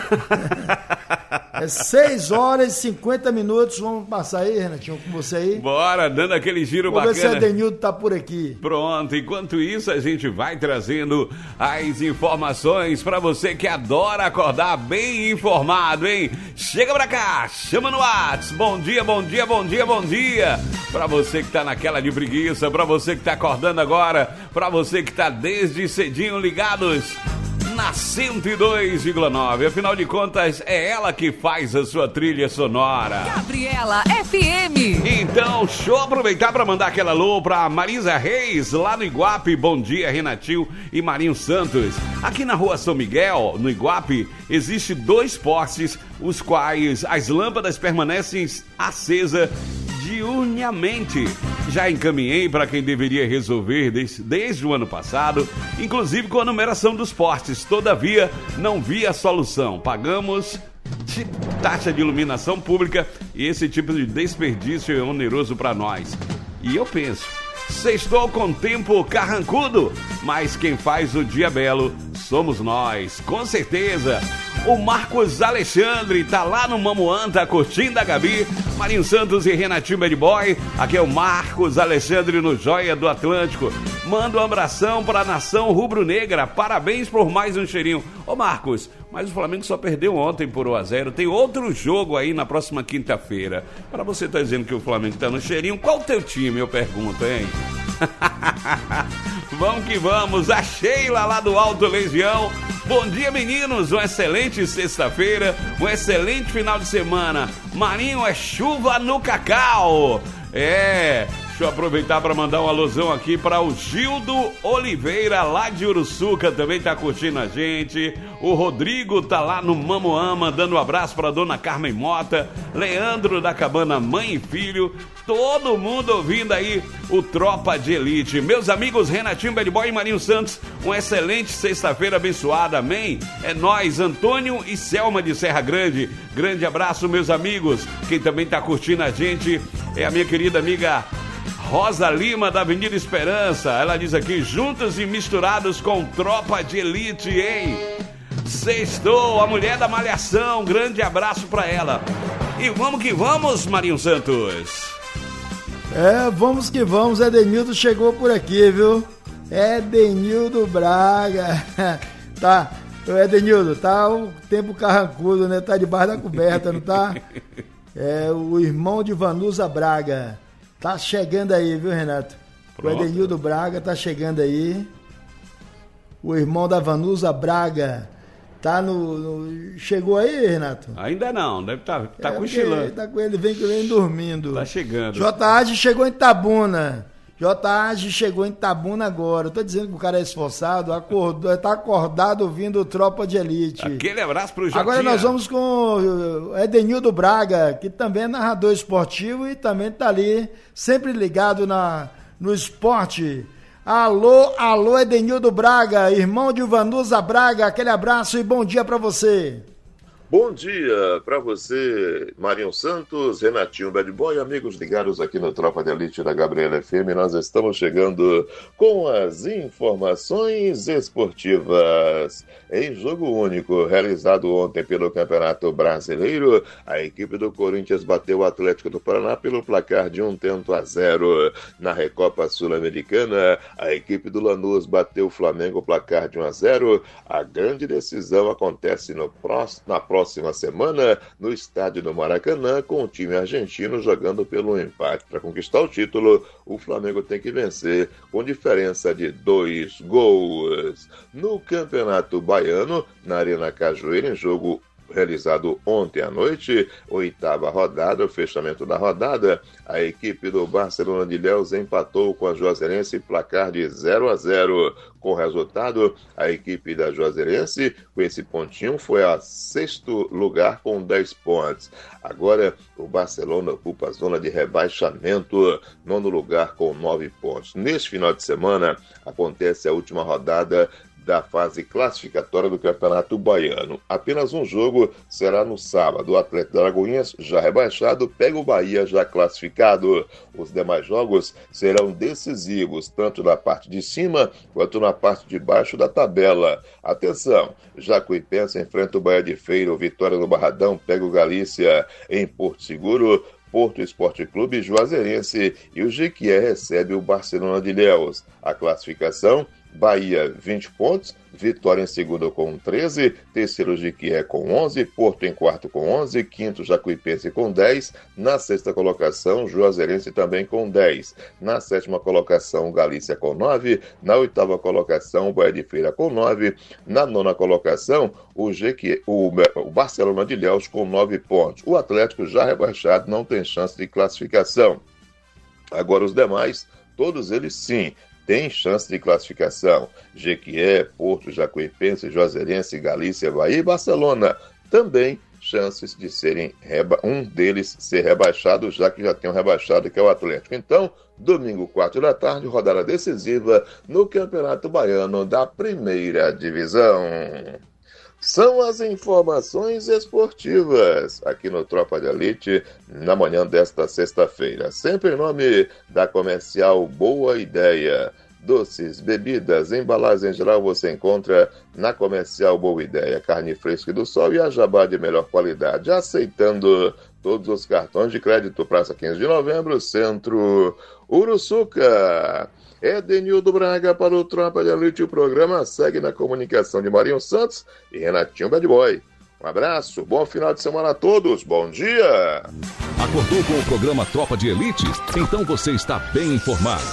É seis horas e cinquenta minutos. Vamos passar aí, Renatinho, com você aí. Bora, dando aquele giro Vou bacana. Vou ver se a Denildo tá por aqui. Pronto, enquanto isso a gente vai trazendo as informações pra você que adora acordar bem informado, hein? Chega pra cá, chama no WhatsApp. Bom dia, bom dia, bom dia, bom dia. Pra você que tá naquela de preguiça, pra você que tá acordando agora, pra você que tá desde cedinho ligados na cento e dois vírgula nove. Afinal de contas, é ela que faz a sua trilha sonora. Gabriela F M. Então, deixa eu aproveitar para mandar aquela alô pra Marisa Reis, lá no Iguape. Bom dia, Renatinho e Marinho Santos. Aqui na rua São Miguel, no Iguape, existe dois postes, os quais as lâmpadas permanecem acesas diurnamente. Já encaminhei para quem deveria resolver desde, desde o ano passado, inclusive com a numeração dos postes. Todavia, não vi a solução. Pagamos de taxa de iluminação pública e esse tipo de desperdício é oneroso para nós. E eu penso, sextou com tempo carrancudo, mas quem faz o dia belo somos nós, com certeza. O Marcos Alexandre tá lá no Mamuã, tá curtindo a Gabi, Marinho Santos e Renatinho Bad Boy. Aqui é o Marcos Alexandre no Joia do Atlântico. Manda um abração pra nação rubro-negra. Parabéns por mais um cheirinho. Ô Marcos, mas o Flamengo só perdeu ontem por um a zero. Tem outro jogo aí na próxima quinta-feira. Para você tá dizendo que o Flamengo tá no cheirinho, qual o teu time, eu pergunto, hein? Vamos que vamos, a Sheila lá do Alto Legião. Bom dia, meninos, uma excelente sexta-feira, um excelente final de semana. Marinho, é chuva no cacau. É, deixa eu aproveitar para mandar um alusão aqui para o Gildo Oliveira, lá de Uruçuca, também tá curtindo a gente. O Rodrigo tá lá no Mamuã, mandando um abraço para dona Carmen Mota. Leandro da Cabana, mãe e filho. Todo mundo ouvindo aí o Tropa de Elite. Meus amigos Renatinho Bad Boy e Marinho Santos, uma excelente sexta-feira abençoada, amém? É nós, Antônio e Selma de Serra Grande. Grande abraço, meus amigos. Quem também tá curtindo a gente é a minha querida amiga Rosa Lima, da Avenida Esperança. Ela diz aqui, juntos e misturados com Tropa de Elite, hein? Sextou, a mulher da malhação. Grande abraço pra ela. E vamos que vamos, Marinho Santos. É, vamos que vamos, Edenildo chegou por aqui, viu? Edenildo Braga, tá, Ô, Edenildo, tá o tempo carrancudo, né? Tá debaixo da coberta, não tá? É o irmão de Vanusa Braga. Tá chegando aí, viu, Renato? Pronto. O Edenildo Braga tá chegando aí. O irmão da Vanusa Braga tá no, no... Chegou aí, Renato? Ainda não, deve estar tá, tá é cochilando. Tá com ele, vem que vem dormindo. Tá chegando. J A G chegou em Itabuna. J A G chegou em Itabuna agora. Eu tô dizendo que o cara é esforçado, acordou, tá acordado ouvindo Tropa de Elite. Aquele abraço pro Jotinha. Agora nós vamos com o Edenildo Braga, que também é narrador esportivo e também tá ali, sempre ligado na, no esporte. Alô, alô, Edenildo Braga, irmão de Vanusa Braga, aquele abraço e bom dia pra você. Bom dia para você, Marinho Santos, Renatinho Bad Boy, amigos ligados aqui no Tropa de Elite da Gabriela F M. Nós estamos chegando com as informações esportivas. Em jogo único, realizado ontem pelo Campeonato Brasileiro, a equipe do Corinthians bateu o Atlético do Paraná pelo placar de um tento a zero. Na Recopa Sul-Americana, a equipe do Lanús bateu o Flamengo placar de um a zero. A grande decisão acontece no próximo, na próxima Próxima semana no estádio do Maracanã, com o time argentino jogando pelo empate. Para conquistar o título, o Flamengo tem que vencer com diferença de dois gols. No Campeonato Baiano, na Arena Cajueira, em jogo realizado ontem à noite, oitava rodada, o fechamento da rodada, a equipe do Barcelona de Ilhéus empatou com a Juazeirense placar de zero a zero. Com o resultado, a equipe da Juazeirense, com esse pontinho, foi a sexto lugar com dez pontos. Agora, o Barcelona ocupa a zona de rebaixamento, nono lugar com nove pontos. Neste final de semana, acontece a última rodada da fase classificatória do Campeonato Baiano. Apenas um jogo será no sábado. O Atlético de Alagoinhas, já rebaixado, pega o Bahia já classificado. Os demais jogos serão decisivos, tanto na parte de cima quanto na parte de baixo da tabela. Atenção, Jacuipense enfrenta o Bahia de Feira, o Vitória do Barradão pega o Galícia em Porto Seguro, Porto Esporte Clube Juazeirense e o Jequié recebe o Barcelona de Ilhéus. A classificação: Bahia vinte pontos, Vitória em segundo com treze, terceiro Jequié com onze, Porto em quarto com onze, quinto Jacuipense com dez, na sexta colocação Juazeirense também com dez, na sétima colocação Galícia com nove, na oitava colocação o Bahia de Feira com nove, na nona colocação o, Jequié, o, o Barcelona de Ilhéus com nove pontos. O Atlético já rebaixado não tem chance de classificação. Agora os demais, todos eles sim, tem chance de classificação. Jequié, Porto, Jacuipense, Juazeirense, Galícia, Bahia e Barcelona também chances de serem reba... um deles ser rebaixado, já que já tem um rebaixado, que é o Atlético. Então, domingo, quatro da tarde, rodada decisiva no Campeonato Baiano da Primeira Divisão. São as informações esportivas aqui no Tropa de Elite, na manhã desta sexta-feira. Sempre em nome da Comercial Boa Ideia. Doces, bebidas, embalagens em geral você encontra na Comercial Boa Ideia. Carne fresca do sol e a jabá de melhor qualidade. Aceitando todos os cartões de crédito. Praça quinze de novembro, Centro Uruçuca. Edenildo Braga para o Tropa de Elite. O programa segue na comunicação de Marinho Santos e Renatinho Bad Boy. Um abraço, bom final de semana a todos, bom dia! Acordou com o programa Tropa de Elite? Então você está bem informado.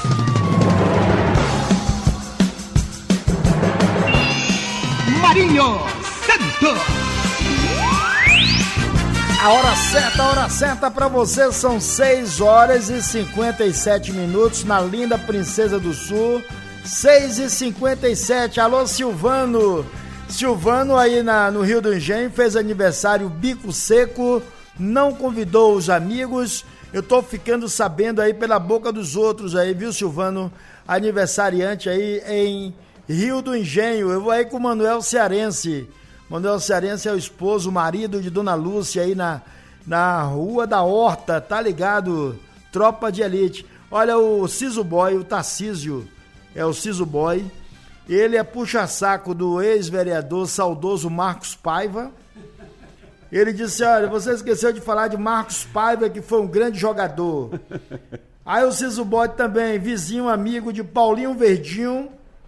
Marinho Santos! A hora certa, a hora certa para você são seis horas e cinquenta e sete minutos na linda Princesa do Sul. seis e cinquenta e sete. Alô, Silvano. Silvano aí na, no Rio do Engenho fez aniversário bico seco, não convidou os amigos. Eu tô ficando sabendo aí pela boca dos outros aí, viu, Silvano? Aniversariante aí em Rio do Engenho. Eu vou aí com o Manuel Cearense. Manuel Cearense é o esposo, o marido de Dona Lúcia aí na, na Rua da Horta, tá ligado? Tropa de Elite. Olha o Ciso Boy, o Tarcísio, é o Ciso Boy. Ele é puxa-saco do ex-vereador saudoso Marcos Paiva. Ele disse, olha, você esqueceu de falar de Marcos Paiva, que foi um grande jogador. Aí o Ciso Boy também, vizinho, amigo de Paulinho Verdinho.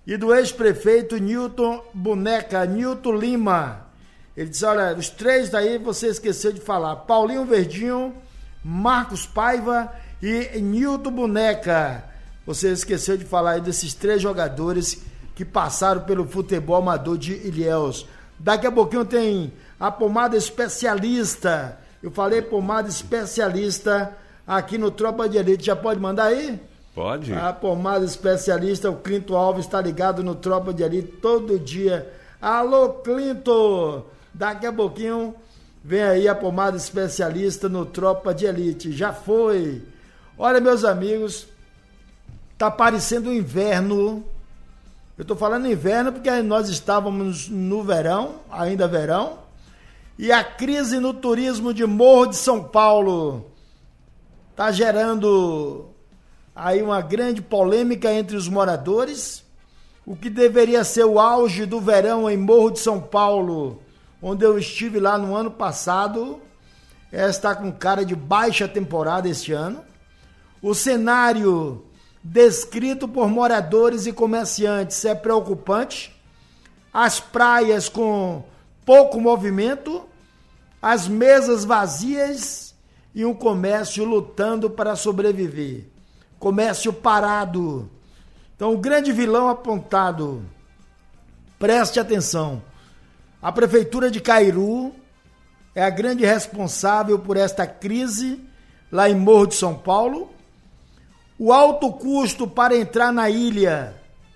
e do ex-prefeito Newton Boneca, Newton Lima. Ele disse, olha, os três daí você esqueceu de falar. Paulinho Verdinho, Marcos Paiva e Newton Boneca. Você esqueceu de falar aí desses três jogadores que passaram pelo futebol amador de Ilhéus. Daqui a pouquinho tem a pomada especialista. Eu falei pomada especialista aqui no Tropa de Elite. Já pode mandar aí? Pode. A pomada especialista, o Clinton Alves está ligado no Tropa de Elite todo dia. Alô, Clinton! Daqui a pouquinho vem aí a pomada especialista no Tropa de Elite. Já foi. Olha, meus amigos, tá parecendo um inverno. Eu tô falando inverno porque nós estávamos no verão, ainda verão, e a crise no turismo de Morro de São Paulo tá gerando aí uma grande polêmica entre os moradores. O que deveria ser o auge do verão em Morro de São Paulo, onde eu estive lá no ano passado, está com cara de baixa temporada este ano. O cenário descrito por moradores e comerciantes é preocupante. As praias com pouco movimento, as mesas vazias e um comércio lutando para sobreviver. Comércio parado. Então, o grande vilão apontado, preste atenção, a Prefeitura de Cairu é a grande responsável por esta crise lá em Morro de São Paulo. O alto custo para entrar na ilha,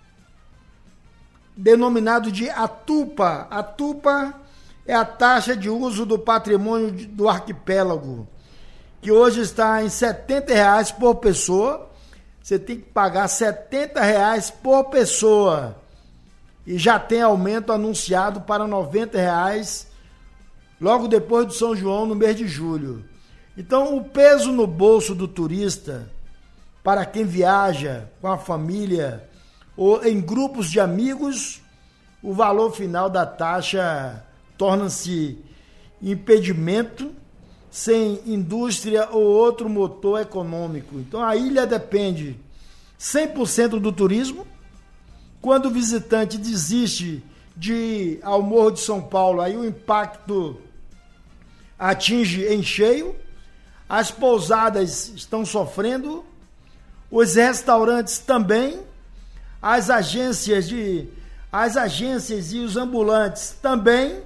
denominado de Atupa. Atupa é a taxa de uso do patrimônio do arquipélago, que hoje está em setenta reais por pessoa. Você tem que pagar setenta reais por pessoa. E já tem aumento anunciado para noventa reais logo depois do São João, no mês de julho. Então, o peso no bolso do turista, para quem viaja com a família ou em grupos de amigos, o valor final da taxa torna-se impedimento sem indústria ou outro motor econômico. Então, a ilha depende cem por cento do turismo. Quando o visitante desiste de ir ao Morro de São Paulo, aí o impacto atinge em cheio. As pousadas estão sofrendo, os restaurantes também, as agências de as agências e os ambulantes também,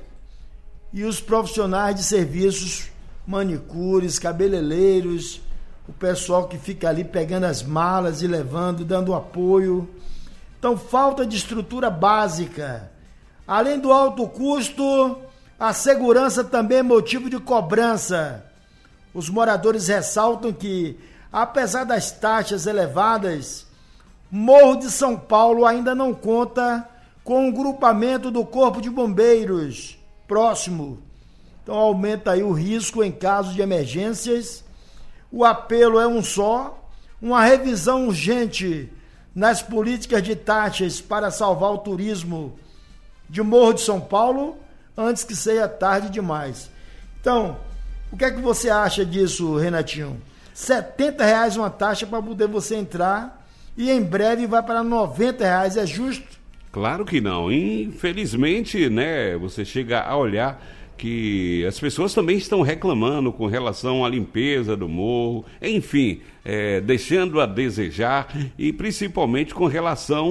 e os profissionais de serviços, manicures, cabeleireiros, o pessoal que fica ali pegando as malas e levando, dando apoio. Então, falta de estrutura básica. Além do alto custo, a segurança também é motivo de cobrança. Os moradores ressaltam que, apesar das taxas elevadas, Morro de São Paulo ainda não conta com um grupamento do Corpo de Bombeiros próximo. Então, aumenta aí o risco em caso de emergências. O apelo é um só, uma revisão urgente nas políticas de taxas para salvar o turismo de Morro de São Paulo, antes que seja tarde demais. Então, o que é que você acha disso, Renatinho? setenta reais uma taxa para poder você entrar e em breve vai para noventa reais, é justo? Claro que não. Infelizmente, né, você chega a olhar que as pessoas também estão reclamando com relação à limpeza do morro, enfim, é, deixando a desejar, e principalmente com relação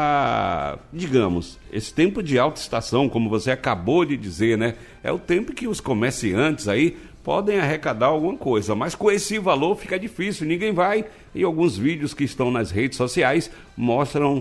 a, digamos, esse tempo de alta estação, como você acabou de dizer, né? É o tempo que os comerciantes aí podem arrecadar alguma coisa, mas com esse valor fica difícil, ninguém vai, e alguns vídeos que estão nas redes sociais mostram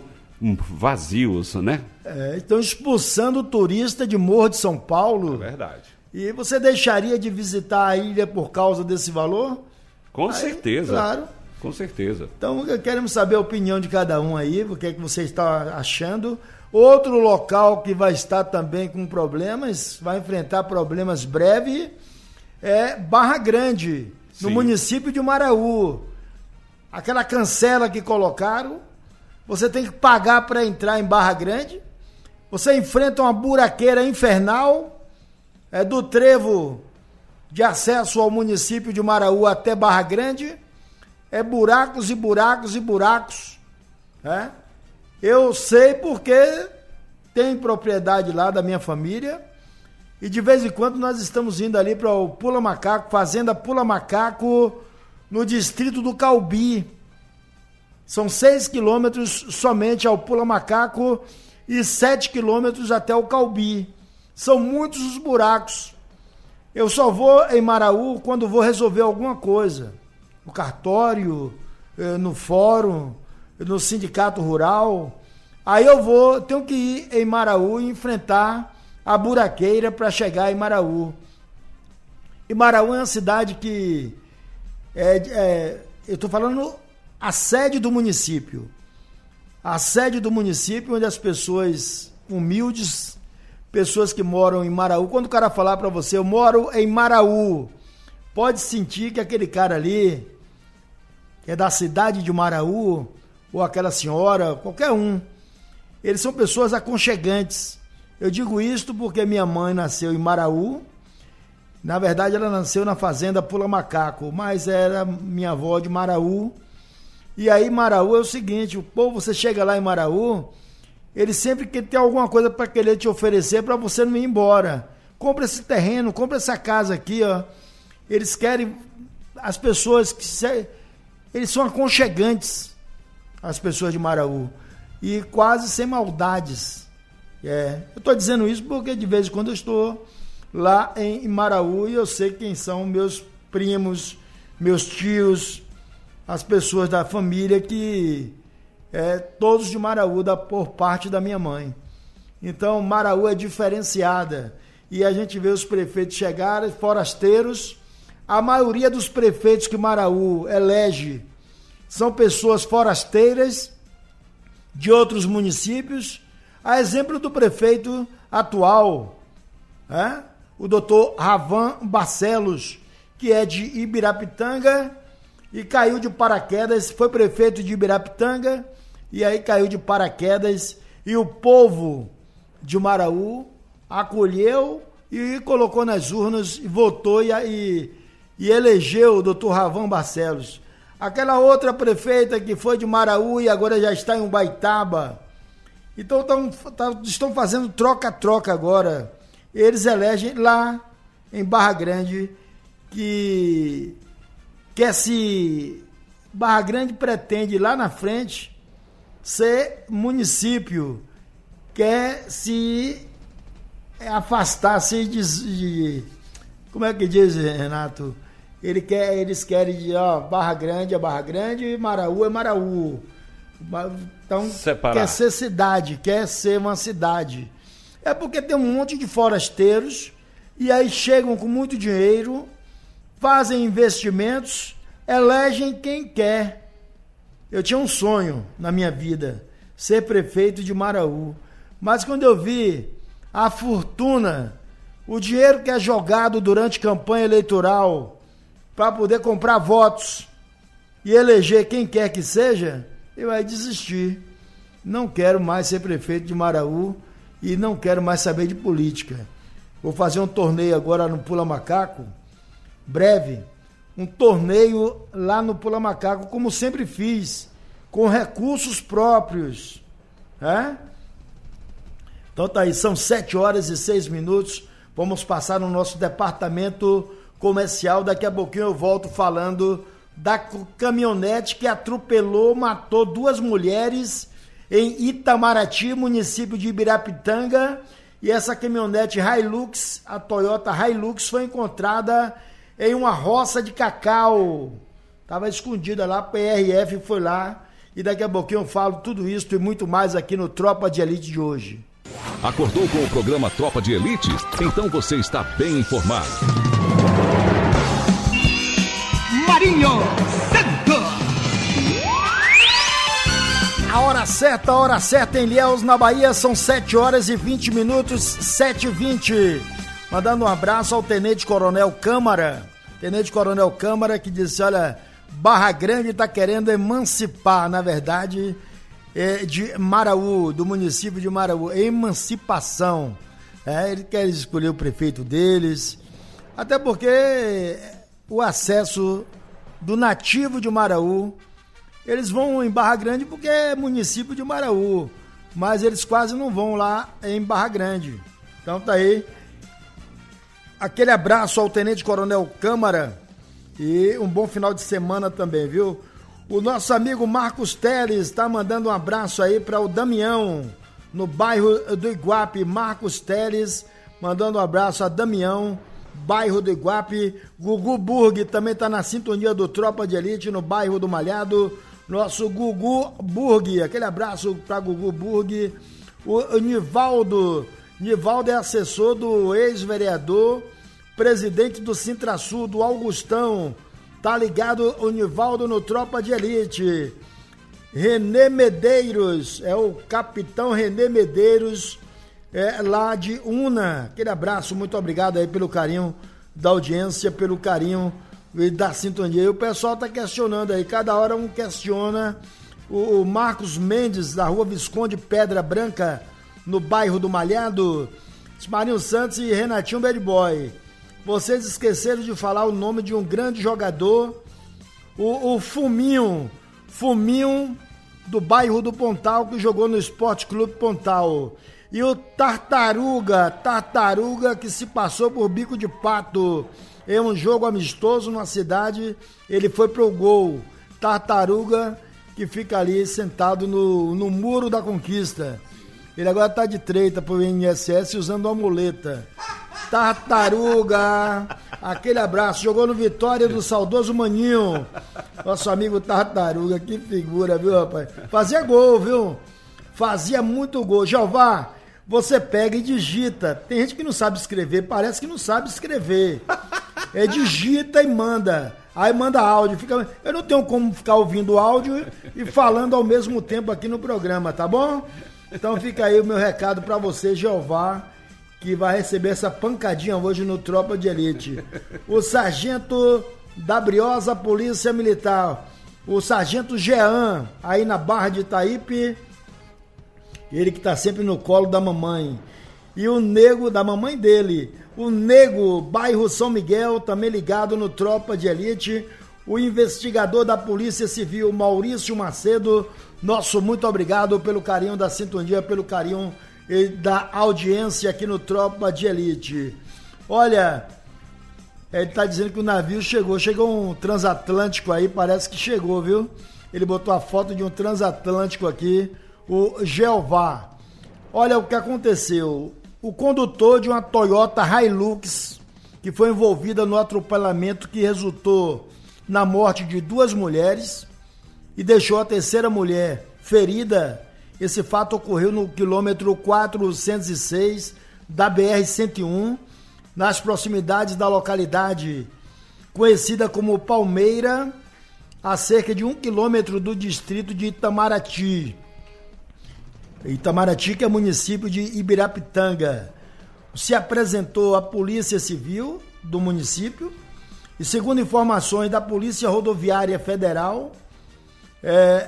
vazios, né? É, estão expulsando o turista de Morro de São Paulo. É verdade. E você deixaria de visitar a ilha por causa desse valor? Com aí, certeza. Claro. Com certeza. Então, queremos saber a opinião de cada um aí, o que é que você está achando. Outro local que vai estar também com problemas, vai enfrentar problemas breve, é Barra Grande, no Sim. município de Maraú. Aquela cancela que colocaram, você tem que pagar para entrar em Barra Grande. Você enfrenta uma buraqueira infernal, é, do trevo de acesso ao município de Maraú até Barra Grande. É buracos e buracos e buracos. É? Eu sei porque tem propriedade lá da minha família e de vez em quando nós estamos indo ali para o Pula Macaco, Fazenda Pula Macaco, no distrito do Calbi. São seis quilômetros somente ao Pula Macaco e sete quilômetros até o Calbi. São muitos os buracos. Eu só vou em Maraú quando vou resolver alguma coisa. No cartório, no fórum, no sindicato rural. Aí eu vou, tenho que ir em Maraú e enfrentar a buraqueira para chegar em Maraú. E Maraú é uma cidade que, é, é, eu estou falando a sede do município. A sede do município onde as pessoas humildes, pessoas que moram em Maraú, quando o cara falar para você, eu moro em Maraú, pode sentir que aquele cara ali, que é da cidade de Maraú, ou aquela senhora, qualquer um, eles são pessoas aconchegantes. Eu digo isto porque minha mãe nasceu em Maraú, na verdade ela nasceu na fazenda Pula Macaco, mas era minha avó de Maraú. E aí Maraú é o seguinte, o povo, você chega lá em Maraú, ele sempre quer ter alguma coisa para querer te oferecer para você não ir embora. Compra esse terreno, compra essa casa aqui, ó. Eles querem, as pessoas que se, eles são aconchegantes, as pessoas de Maraú, e quase sem maldades. É, eu estou dizendo isso porque de vez em quando eu estou lá em Maraú e eu sei quem são meus primos, meus tios, as pessoas da família que é todos de Maraú, da, por parte da minha mãe. Então Maraú é diferenciada e a gente vê os prefeitos chegarem, forasteiros. A maioria dos prefeitos que Maraú elege são pessoas forasteiras de outros municípios, a exemplo do prefeito atual, né? O doutor Ravan Barcelos, que é de Ibirapitanga e caiu de paraquedas, foi prefeito de Ibirapitanga e aí caiu de paraquedas e o povo de Maraú acolheu e colocou nas urnas e votou e, e, e elegeu o doutor Ravan Barcelos. Aquela outra prefeita que foi de Maraú e agora já está em Ubaitaba. Então tão, tão, estão fazendo troca-troca agora. Eles elegem lá em Barra Grande, que quer se... Barra Grande pretende lá na frente ser município, quer se afastar, se de... Como é que diz, Renato? Ele quer, eles querem de ó, Barra Grande é Barra Grande e Maraú é Maraú. Então, separar. Quer ser cidade, quer ser uma cidade. É porque tem um monte de forasteiros e aí chegam com muito dinheiro, fazem investimentos, elegem quem quer. Eu tinha um sonho na minha vida, ser prefeito de Maraú. Mas quando eu vi a fortuna, o dinheiro que é jogado durante campanha eleitoral para poder comprar votos e eleger quem quer que seja, eu aí desisti. Não quero mais ser prefeito de Maraú e não quero mais saber de política. Vou fazer um torneio agora no Pula Macaco, breve, um torneio lá no Pula Macaco, como sempre fiz, com recursos próprios. É? Então tá aí, são sete horas e seis minutos, vamos passar no nosso departamento comercial, daqui a pouquinho eu volto falando da caminhonete que atropelou, matou duas mulheres em Itamaraty, município de Ibirapitanga, e essa caminhonete Hilux, a Toyota Hilux, foi encontrada em uma roça de cacau, estava escondida lá, a P R F foi lá, e daqui a pouquinho eu falo tudo isso e muito mais aqui no Tropa de Elite de hoje. Acordou com o programa Tropa de Elite? Então você está bem informado. Marinho Santos. A hora certa, a hora certa em Ilhéus, na Bahia, são sete horas e vinte minutos, sete e vinte. Mandando um abraço ao Tenente Coronel Câmara. Tenente Coronel Câmara que disse, olha, Barra Grande está querendo emancipar, na verdade, é, de Maraú, do município de Maraú, emancipação. É, ele quer escolher o prefeito deles, até porque o acesso do nativo de Maraú eles vão em Barra Grande porque é município de Maraú, mas eles quase não vão lá em Barra Grande. Então tá aí. Aquele abraço ao Tenente Coronel Câmara e um bom final de semana também, viu? O nosso amigo Marcos Teles está mandando um abraço aí para o Damião, no bairro do Iguape. Marcos Teles mandando um abraço a Damião, bairro do Iguape. Gugu Burg também está na sintonia do Tropa de Elite, no bairro do Malhado. Nosso Gugu Burg, aquele abraço para Gugu Burg. O, o Nivaldo, Nivaldo é assessor do ex-vereador, presidente do Sintrasul, do Augustão. Tá ligado o Nivaldo no Tropa de Elite. Renê Medeiros, é o capitão Renê Medeiros, é, lá de Una. Aquele abraço, muito obrigado aí pelo carinho da audiência, pelo carinho e da sintonia. E o pessoal tá questionando aí, cada hora um questiona. O, o Marcos Mendes, da rua Visconde Pedra Branca, no bairro do Malhado. Marinho Santos e Renatinho Bad Boy. Vocês esqueceram de falar o nome de um grande jogador, o, o Fuminho, Fuminho do bairro do Pontal, que jogou no Esporte Clube Pontal. E o Tartaruga, Tartaruga que se passou por bico de pato em um jogo amistoso na cidade, ele foi pro gol. Tartaruga que fica ali sentado no, no muro da conquista. Ele agora tá de treta pro I N S S usando uma muleta. Tartaruga, aquele abraço, jogou no Vitória do saudoso Maninho, nosso amigo Tartaruga, que figura, viu, rapaz? Fazia gol, viu? Fazia muito gol. Jeová, você pega e digita. Tem gente que não sabe escrever, parece que não sabe escrever. É, digita e manda. Aí manda áudio. Fica... Eu não tenho como ficar ouvindo áudio e falando ao mesmo tempo aqui no programa, tá bom? Então fica aí o meu recado pra você, Jeová, que vai receber essa pancadinha hoje no Tropa de Elite. O sargento da Briosa Polícia Militar, o sargento Jean, aí na Barra de Itaípe, ele que tá sempre no colo da mamãe. E o nego da mamãe dele, o nego, bairro São Miguel, também ligado no Tropa de Elite. O investigador da Polícia Civil, Maurício Macedo, nosso muito obrigado pelo carinho da sintonia, pelo carinho e da audiência aqui no Tropa de Elite. Olha, ele tá dizendo que o navio chegou, chegou um transatlântico aí, parece que chegou, viu? Ele botou a foto de um transatlântico aqui, o Jeová. Olha o que aconteceu. O condutor de uma Toyota Hilux, que foi envolvida no atropelamento que resultou na morte de duas mulheres e deixou a terceira mulher ferida. Esse fato ocorreu no quilômetro quatrocentos e seis da B R cento e um, nas proximidades da localidade conhecida como Palmeira, a cerca de um quilômetro do distrito de Itamaraty. Itamaraty, que é município de Ibirapitanga. Se apresentou a Polícia Civil do município e, segundo informações da Polícia Rodoviária Federal, é,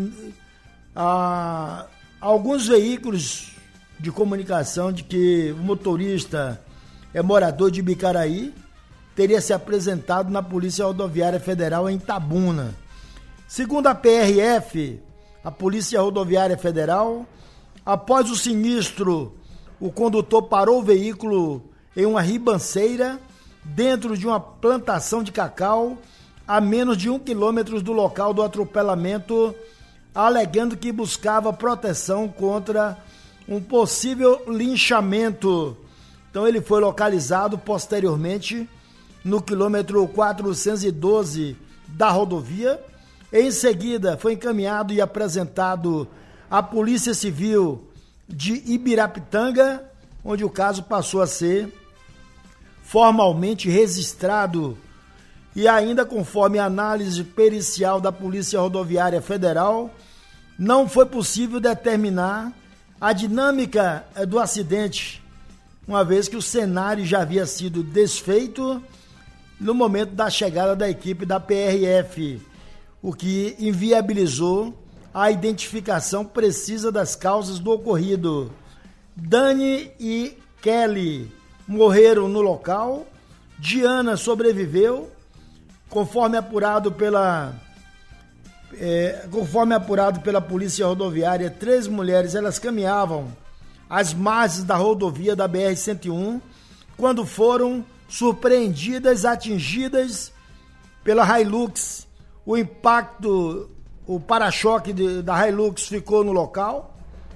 a, alguns veículos de comunicação de que o motorista é morador de Bicaraí teria se apresentado na Polícia Rodoviária Federal em Itabuna. Segundo a P R F, a Polícia Rodoviária Federal, após o sinistro, o condutor parou o veículo em uma ribanceira dentro de uma plantação de cacau a menos de um quilômetro do local do atropelamento, alegando que buscava proteção contra um possível linchamento. Então ele foi localizado posteriormente no quilômetro quatrocentos e doze da rodovia. Em seguida foi encaminhado e apresentado à Polícia Civil de Ibirapitanga, onde o caso passou a ser formalmente registrado. E ainda conforme a análise pericial da Polícia Rodoviária Federal, não foi possível determinar a dinâmica do acidente, uma vez que o cenário já havia sido desfeito no momento da chegada da equipe da P R F, o que inviabilizou a identificação precisa das causas do ocorrido. Dani e Kelly morreram no local, Diana sobreviveu, conforme apurado pela É, conforme apurado pela polícia rodoviária, três mulheres, elas caminhavam às margens da rodovia da B R cento e um, quando foram surpreendidas, atingidas pela Hilux. O impacto, o para-choque de, da Hilux ficou no local.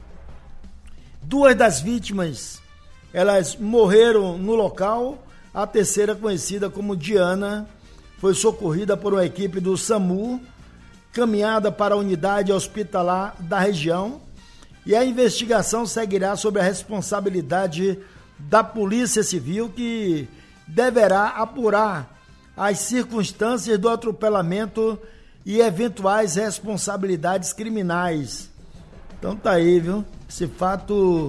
Duas das vítimas, elas morreram no local. A terceira, conhecida como Diana, foi socorrida por uma equipe do SAMU, caminhada para a unidade hospitalar da região, e a investigação seguirá sob a responsabilidade da Polícia Civil, que deverá apurar as circunstâncias do atropelamento e eventuais responsabilidades criminais. Então tá aí, viu? Esse fato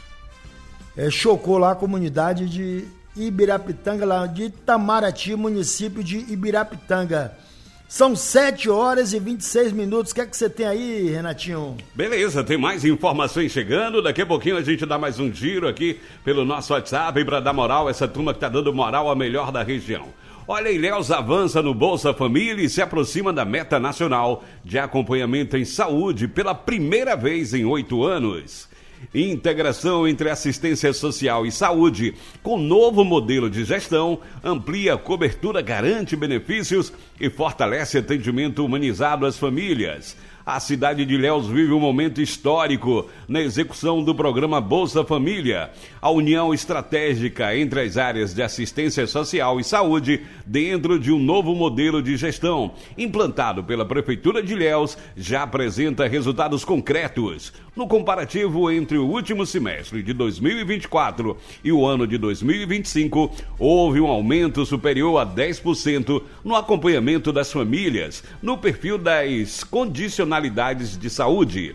é, chocou lá a comunidade de Ibirapitanga, lá de Itamaraty, município de Ibirapitanga. São sete horas e vinte e seis minutos. O que é que você tem aí, Renatinho? Beleza, tem mais informações chegando. Daqui a pouquinho a gente dá mais um giro aqui pelo nosso WhatsApp para dar moral a essa turma que tá dando moral a melhor da região. Olha, Ilhéus avança no Bolsa Família e se aproxima da meta nacional de acompanhamento em saúde pela primeira vez em oito anos. Integração entre assistência social e saúde com novo modelo de gestão, amplia a cobertura, garante benefícios e fortalece atendimento humanizado às famílias. A cidade de Ilhéus vive um momento histórico na execução do programa Bolsa Família. A união estratégica entre as áreas de assistência social e saúde dentro de um novo modelo de gestão, implantado pela Prefeitura de Ilhéus, já apresenta resultados concretos. No comparativo entre o último semestre de dois mil e vinte e quatro e o ano de dois mil e vinte e cinco, houve um aumento superior a dez por cento no acompanhamento das famílias, no perfil das condicionalidades de saúde.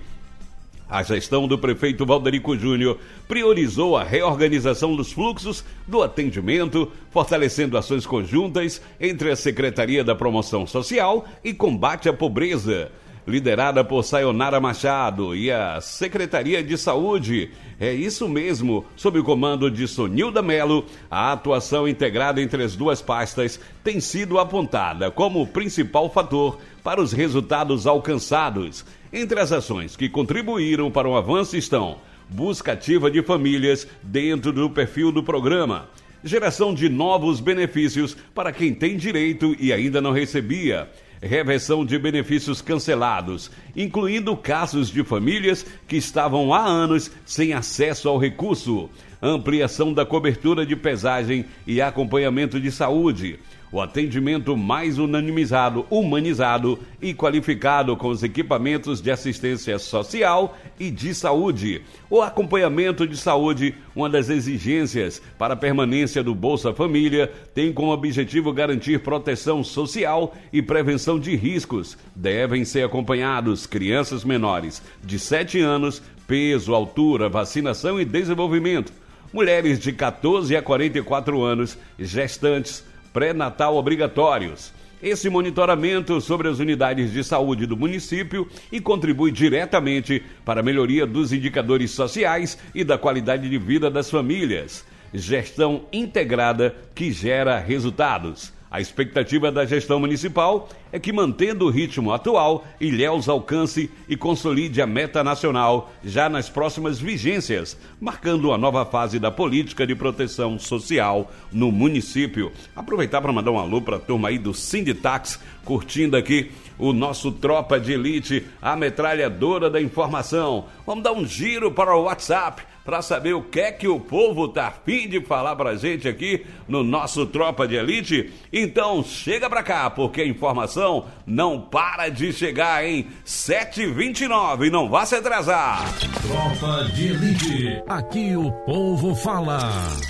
A gestão do prefeito Valderico Júnior priorizou a reorganização dos fluxos do atendimento, fortalecendo ações conjuntas entre a Secretaria da Promoção Social e Combate à Pobreza, liderada por Sayonara Machado, e a Secretaria de Saúde. É isso mesmo, sob o comando de Sonilda Melo, a atuação integrada entre as duas pastas tem sido apontada como o principal fator para os resultados alcançados. Entre as ações que contribuíram para o avanço estão busca ativa de famílias dentro do perfil do programa, geração de novos benefícios para quem tem direito e ainda não recebia, reversão de benefícios cancelados, incluindo casos de famílias que estavam há anos sem acesso ao recurso, ampliação da cobertura de pesagem e acompanhamento de saúde, o atendimento mais unanimizado, humanizado e qualificado com os equipamentos de assistência social e de saúde. O acompanhamento de saúde, uma das exigências para a permanência do Bolsa Família, tem como objetivo garantir proteção social e prevenção de riscos. Devem ser acompanhados crianças menores de sete anos, peso, altura, vacinação e desenvolvimento, mulheres de catorze a quarenta e quatro anos, gestantes, pré-natal obrigatórios. Esse monitoramento sobre as unidades de saúde do município e contribui diretamente para a melhoria dos indicadores sociais e da qualidade de vida das famílias. Gestão integrada que gera resultados. A expectativa da gestão municipal é que, mantendo o ritmo atual, Ilhéus alcance e consolide a meta nacional já nas próximas vigências, marcando uma nova fase da política de proteção social no município. Aproveitar para mandar um alô para a turma aí do Sinditax, curtindo aqui o nosso Tropa de Elite, a metralhadora da informação. Vamos dar um giro para o WhatsApp para saber o que é que o povo tá afim de falar pra gente aqui no nosso Tropa de Elite. Então chega pra cá, porque a informação não para de chegar, hein? sete e vinte e nove, não vá se atrasar. Tropa de Elite, aqui o povo fala.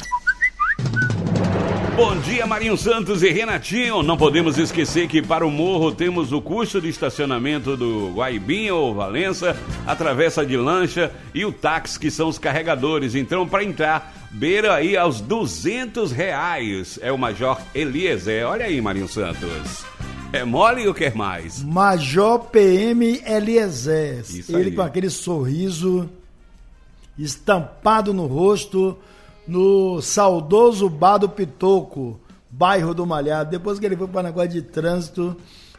Bom dia, Marinho Santos e Renatinho. Não podemos esquecer que para o Morro temos o custo de estacionamento do Guaibinha ou Valença, a travessa de lancha e o táxi, que são os carregadores. Então, para entrar, beira aí aos duzentos reais. É o Major Eliezer. Olha aí, Marinho Santos. É mole ou quer mais? Major P M Eliezer. Isso Ele aí. com aquele sorriso estampado no rosto, no saudoso Bar do Pitoco, bairro do Malhado. Depois que ele foi para negócio de trânsito,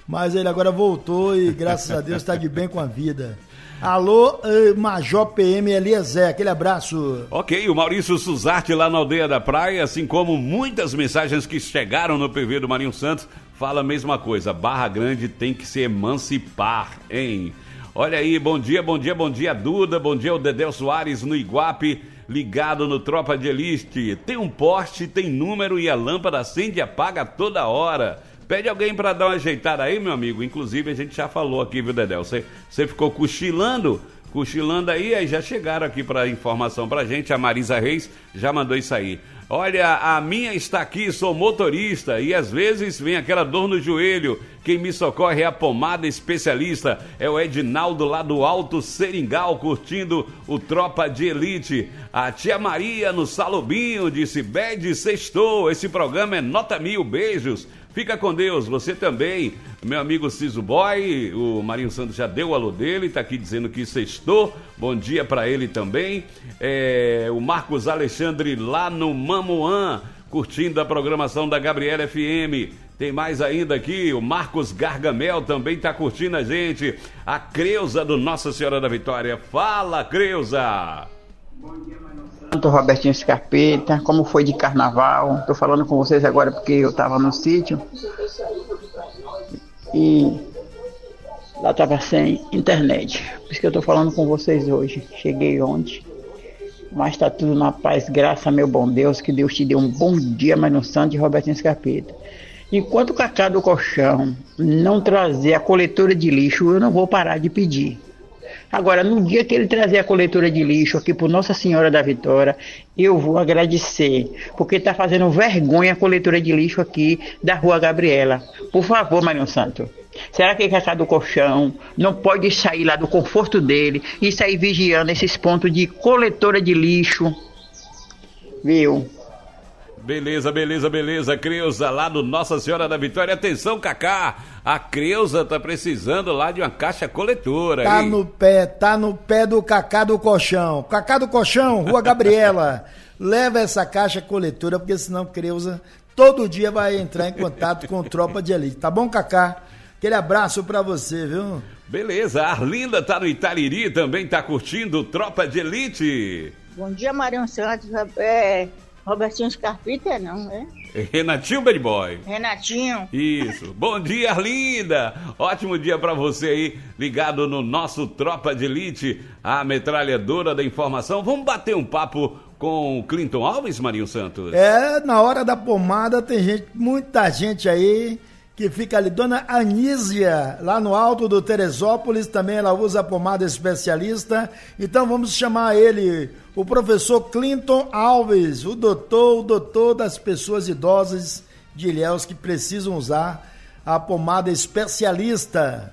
mas ele agora voltou e graças a Deus está de bem com a vida. Alô, Major P M Eliezer, aquele abraço. Ok, o Maurício Suzarte lá na Aldeia da Praia, assim como muitas mensagens que chegaram no P V do Marinho Santos, fala a mesma coisa, Barra Grande tem que se emancipar, hein? Olha aí, bom dia, bom dia, bom dia, Duda, bom dia, o Dedéu Soares no Iguape, ligado no Tropa de Elite. Tem um poste, tem número e a lâmpada acende e apaga toda hora. Pede alguém para dar uma ajeitada aí, meu amigo. Inclusive, a gente já falou aqui, viu, Dedéu? Você, você ficou cochilando, cochilando aí, aí já chegaram aqui para informação pra gente. A Marisa Reis já mandou isso aí. Olha, a minha está aqui, sou motorista e às vezes vem aquela dor no joelho. Quem me socorre é a pomada especialista. É o Edinaldo lá do Alto Seringal, curtindo o Tropa de Elite. A tia Maria no Salobinho disse, Bede, sextou, esse programa é nota mil, beijos. Fica com Deus, você também, meu amigo Ciso Boy, o Marinho Santos já deu o alô dele, tá aqui dizendo que sextou, bom dia para ele também, é, o Marcos Alexandre lá no Mamuã, curtindo a programação da Gabriela F M, tem mais ainda aqui, o Marcos Gargamel também tá curtindo a gente, a Creuza do Nossa Senhora da Vitória, fala Creuza! Bom dia, Marinho Santos, Robertinho Scarpeta, como foi de carnaval? Tô falando com vocês agora porque eu tava no sítio e lá tava sem internet, por isso que eu tô falando com vocês hoje. Cheguei ontem, mas tá tudo na paz, graças a meu bom Deus, que Deus te dê um bom dia, Marinho Santos e Robertinho Scarpeta. Enquanto o Cacá do Colchão não trazer a coletora de lixo, eu não vou parar de pedir. Agora, no dia que ele trazer a coletora de lixo aqui por Nossa Senhora da Vitória, eu vou agradecer, porque está fazendo vergonha a coletora de lixo aqui da Rua Gabriela. Por favor, Marinho Santo. Será que Cacá do Colchão não pode sair lá do conforto dele e sair vigiando esses pontos de coletora de lixo? Viu? Beleza, beleza, beleza, Creuza, lá do Nossa Senhora da Vitória. Atenção, Cacá, a Creuza tá precisando lá de uma caixa coletora. Tá hein? no pé, tá no pé do Cacá do Colchão. Cacá do Colchão, Rua Gabriela, leva essa caixa coletora, porque senão Creuza todo dia vai entrar em contato com Tropa de Elite. Tá bom, Cacá? Aquele abraço pra você, viu? Beleza, a Arlinda tá no Itariri, também tá curtindo Tropa de Elite. Bom dia, Marinho Santos, é... Robertinho Scarpita, não, é? Renatinho Bad Boy. Renatinho. Isso. Bom dia, Arlinda. Ótimo dia pra você aí, ligado no nosso Tropa de Elite, a metralhadora da informação. Vamos bater um papo com o Clinton Alves, Marinho Santos? É, na hora da pomada tem gente, muita gente aí que fica ali. Dona Anísia, lá no Alto do Teresópolis, também ela usa a pomada especialista. Então vamos chamar ele, o professor Clinton Alves, o doutor, o doutor das pessoas idosas de Ilhéus que precisam usar a pomada especialista.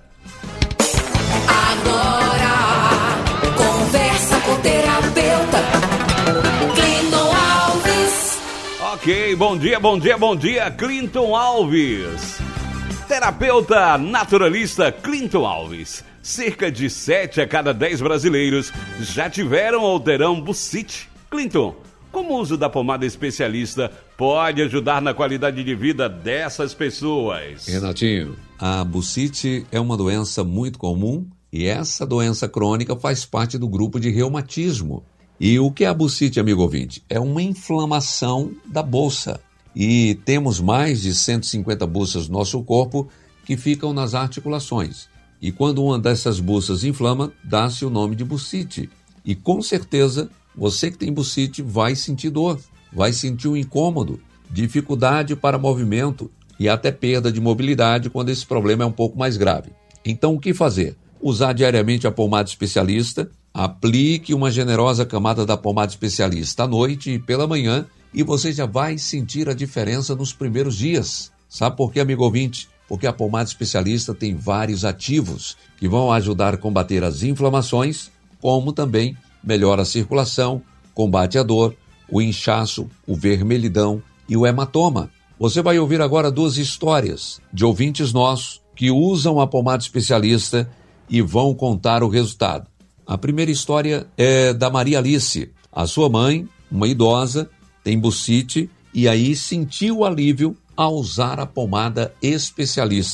Agora, conversa com o terapeuta Clinton Alves. Ok, bom dia, bom dia, bom dia, Clinton Alves. Terapeuta naturalista Clinton Alves. Cerca de sete a cada dez brasileiros já tiveram ou terão bucite. Clinton, como o uso da pomada especialista pode ajudar na qualidade de vida dessas pessoas? Renatinho, a bucite é uma doença muito comum e essa doença crônica faz parte do grupo de reumatismo. E o que é a bucite, amigo ouvinte? É uma inflamação da bolsa. E temos mais de cento e cinquenta buças no nosso corpo que ficam nas articulações. E quando uma dessas buças inflama, dá-se o nome de bucite. E com certeza, você que tem bucite vai sentir dor, vai sentir um incômodo, dificuldade para movimento e até perda de mobilidade quando esse problema é um pouco mais grave. Então, o que fazer? Usar diariamente a pomada especialista, aplique uma generosa camada da pomada especialista à noite e pela manhã e você já vai sentir a diferença nos primeiros dias. Sabe por quê, amigo ouvinte? Porque a pomada especialista tem vários ativos que vão ajudar a combater as inflamações, como também melhora a circulação, combate a dor, o inchaço, o vermelhidão e o hematoma. Você vai ouvir agora duas histórias de ouvintes nossos que usam a pomada especialista e vão contar o resultado. A primeira história é da Maria Alice. A sua mãe, uma idosa, tem bucite e aí sentiu alívio ao usar a pomada especialista.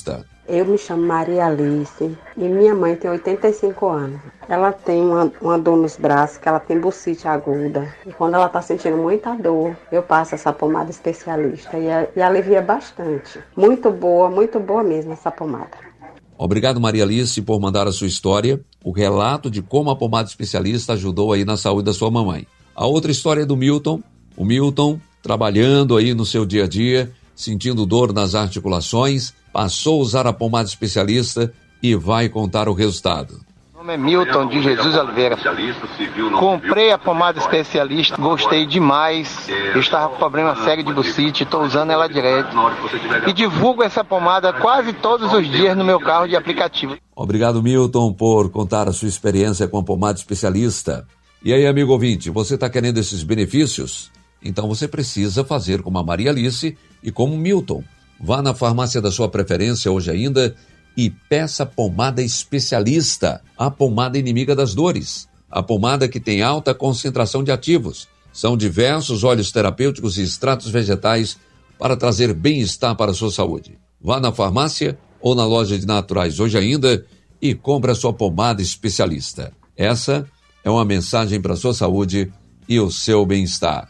Eu me chamo Maria Alice e minha mãe tem oitenta e cinco anos. Ela tem uma, uma dor nos braços, que ela tem bucite aguda. E quando ela está sentindo muita dor, eu passo essa pomada especialista e, e alivia bastante. Muito boa, muito boa mesmo essa pomada. Obrigado, Maria Alice, por mandar a sua história, o relato de como a pomada especialista ajudou aí na saúde da sua mamãe. A outra história é do Milton. O Milton, trabalhando aí no seu dia a dia, sentindo dor nas articulações, passou a usar a pomada especialista e vai contar o resultado. Meu nome é Milton de Jesus Oliveira. Comprei a pomada especialista, gostei demais. Eu estava com problema sério de bucite, estou usando ela direto. E divulgo essa pomada quase todos os dias no meu carro de aplicativo. Obrigado, Milton, por contar a sua experiência com a pomada especialista. E aí, amigo ouvinte, você está querendo esses benefícios? Então você precisa fazer como a Maria Alice e como o Milton. Vá na farmácia da sua preferência hoje ainda e peça pomada especialista, a pomada inimiga das dores. A pomada que tem alta concentração de ativos. São diversos óleos terapêuticos e extratos vegetais para trazer bem-estar para a sua saúde. Vá na farmácia ou na loja de naturais hoje ainda e compre a sua pomada especialista. Essa é uma mensagem para a sua saúde e o seu bem-estar.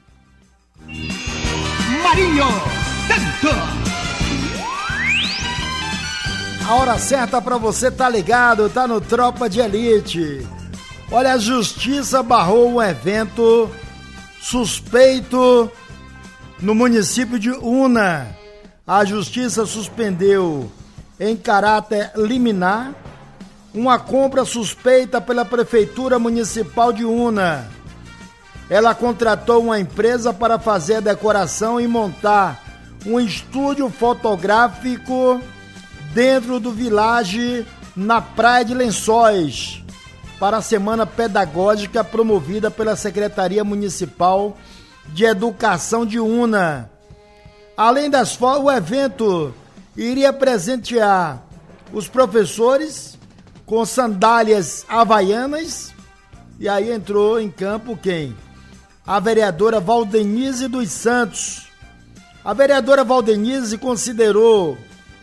Marinho Santos. A hora certa para você tá ligado, tá no Tropa de Elite. Olha, a justiça barrou um evento suspeito no município de Una. A justiça suspendeu em caráter liminar uma compra suspeita pela Prefeitura Municipal de Una. Ela contratou uma empresa para fazer a decoração e montar um estúdio fotográfico dentro do Village, na Praia de Lençóis, para a Semana Pedagógica promovida pela Secretaria Municipal de Educação de Una. Além das fotos, o evento iria presentear os professores com sandálias havaianas, e aí entrou em campo quem? A vereadora Valdenize dos Santos. A vereadora Valdenize considerou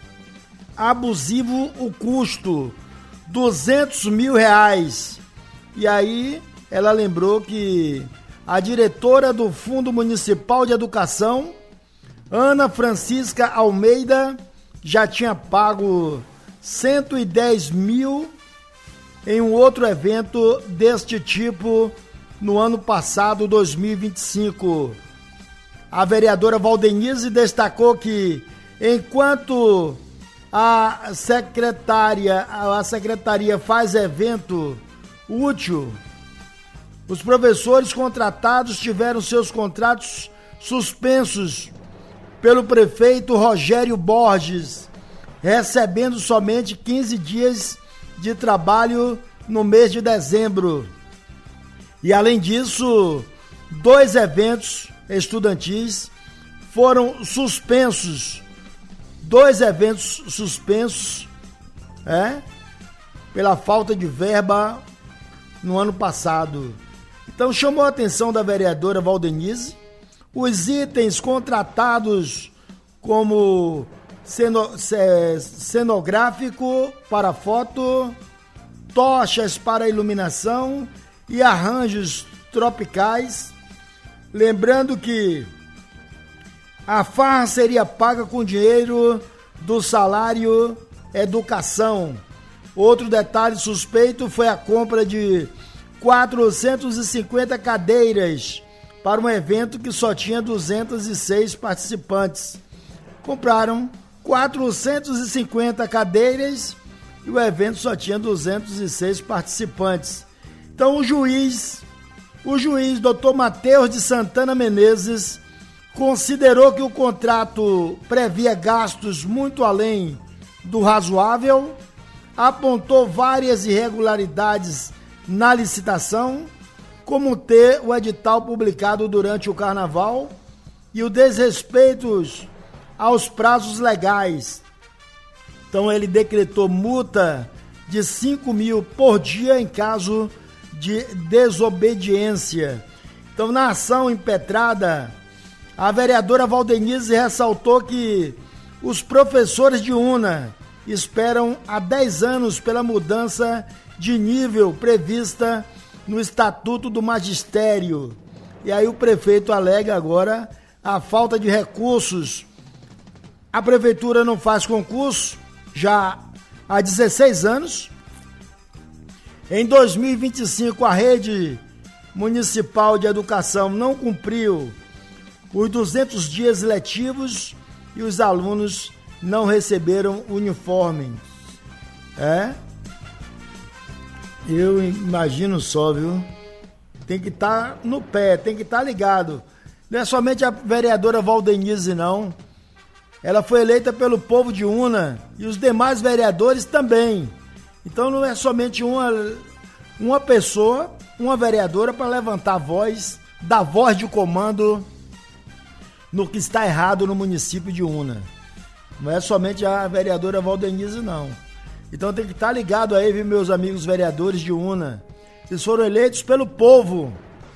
abusivo o custo, duzentos mil reais. E aí ela lembrou que a diretora do Fundo Municipal de Educação, Ana Francisca Almeida, já tinha pago cento e dez mil em um outro evento deste tipo no ano passado, dois mil e vinte e cinco. A vereadora Valdenize destacou que enquanto a secretária, a secretaria faz evento útil, os professores contratados tiveram seus contratos suspensos pelo prefeito Rogério Borges, recebendo somente quinze dias de trabalho no mês de dezembro. E além disso, dois eventos estudantis foram suspensos. Dois eventos suspensos, é, pela falta de verba no ano passado. Então chamou a atenção da vereadora Valdenize os itens contratados como ceno, cenográfico para foto, tochas para iluminação e arranjos tropicais. Lembrando que a farra seria paga com dinheiro do salário educação. Outro detalhe suspeito foi a compra de quatrocentas e cinquenta cadeiras para um evento que só tinha duzentos e seis participantes. Compraram quatrocentas e cinquenta cadeiras e o evento só tinha duzentos e seis participantes. Então o juiz, o juiz doutor Matheus de Santana Menezes, considerou que o contrato previa gastos muito além do razoável, apontou várias irregularidades na licitação, como ter o edital publicado durante o carnaval e o desrespeito aos prazos legais. Então ele decretou multa de cinco mil por dia em caso de desobediência. Então, na ação impetrada, a vereadora Valdenize ressaltou que os professores de Una esperam há dez anos pela mudança de nível prevista no Estatuto do Magistério. E aí o prefeito alega agora a falta de recursos. A prefeitura não faz concurso já há dezesseis anos. Em dois mil e vinte e cinco, a rede municipal de educação não cumpriu os duzentos dias letivos e os alunos não receberam uniforme. É? Eu imagino só, viu? Tem que estar no pé, tem que estar ligado. Não é somente a vereadora Valdenise, não. Ela foi eleita pelo povo de Una e os demais vereadores também. Então não é somente uma, uma pessoa, uma vereadora para levantar a voz, dar voz de comando no que está errado no município de Una. Não é somente a vereadora Valdenise, não. Então tem que estar ligado aí, viu, meus amigos vereadores de Una. Vocês foram eleitos pelo povo.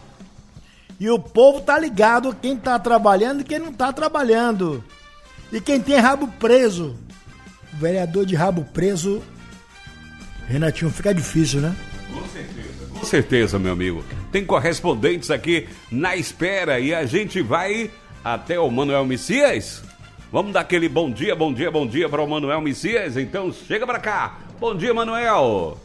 E o povo tá ligado quem tá trabalhando e quem não tá trabalhando. E quem tem rabo preso. O vereador de rabo preso, Renatinho, fica difícil, né? Com certeza, com certeza, meu amigo. Tem correspondentes aqui na espera e a gente vai até o Manuel Messias. Vamos dar aquele bom dia, bom dia, bom dia para o Manuel Messias. Então chega para cá. Bom dia, Manuel.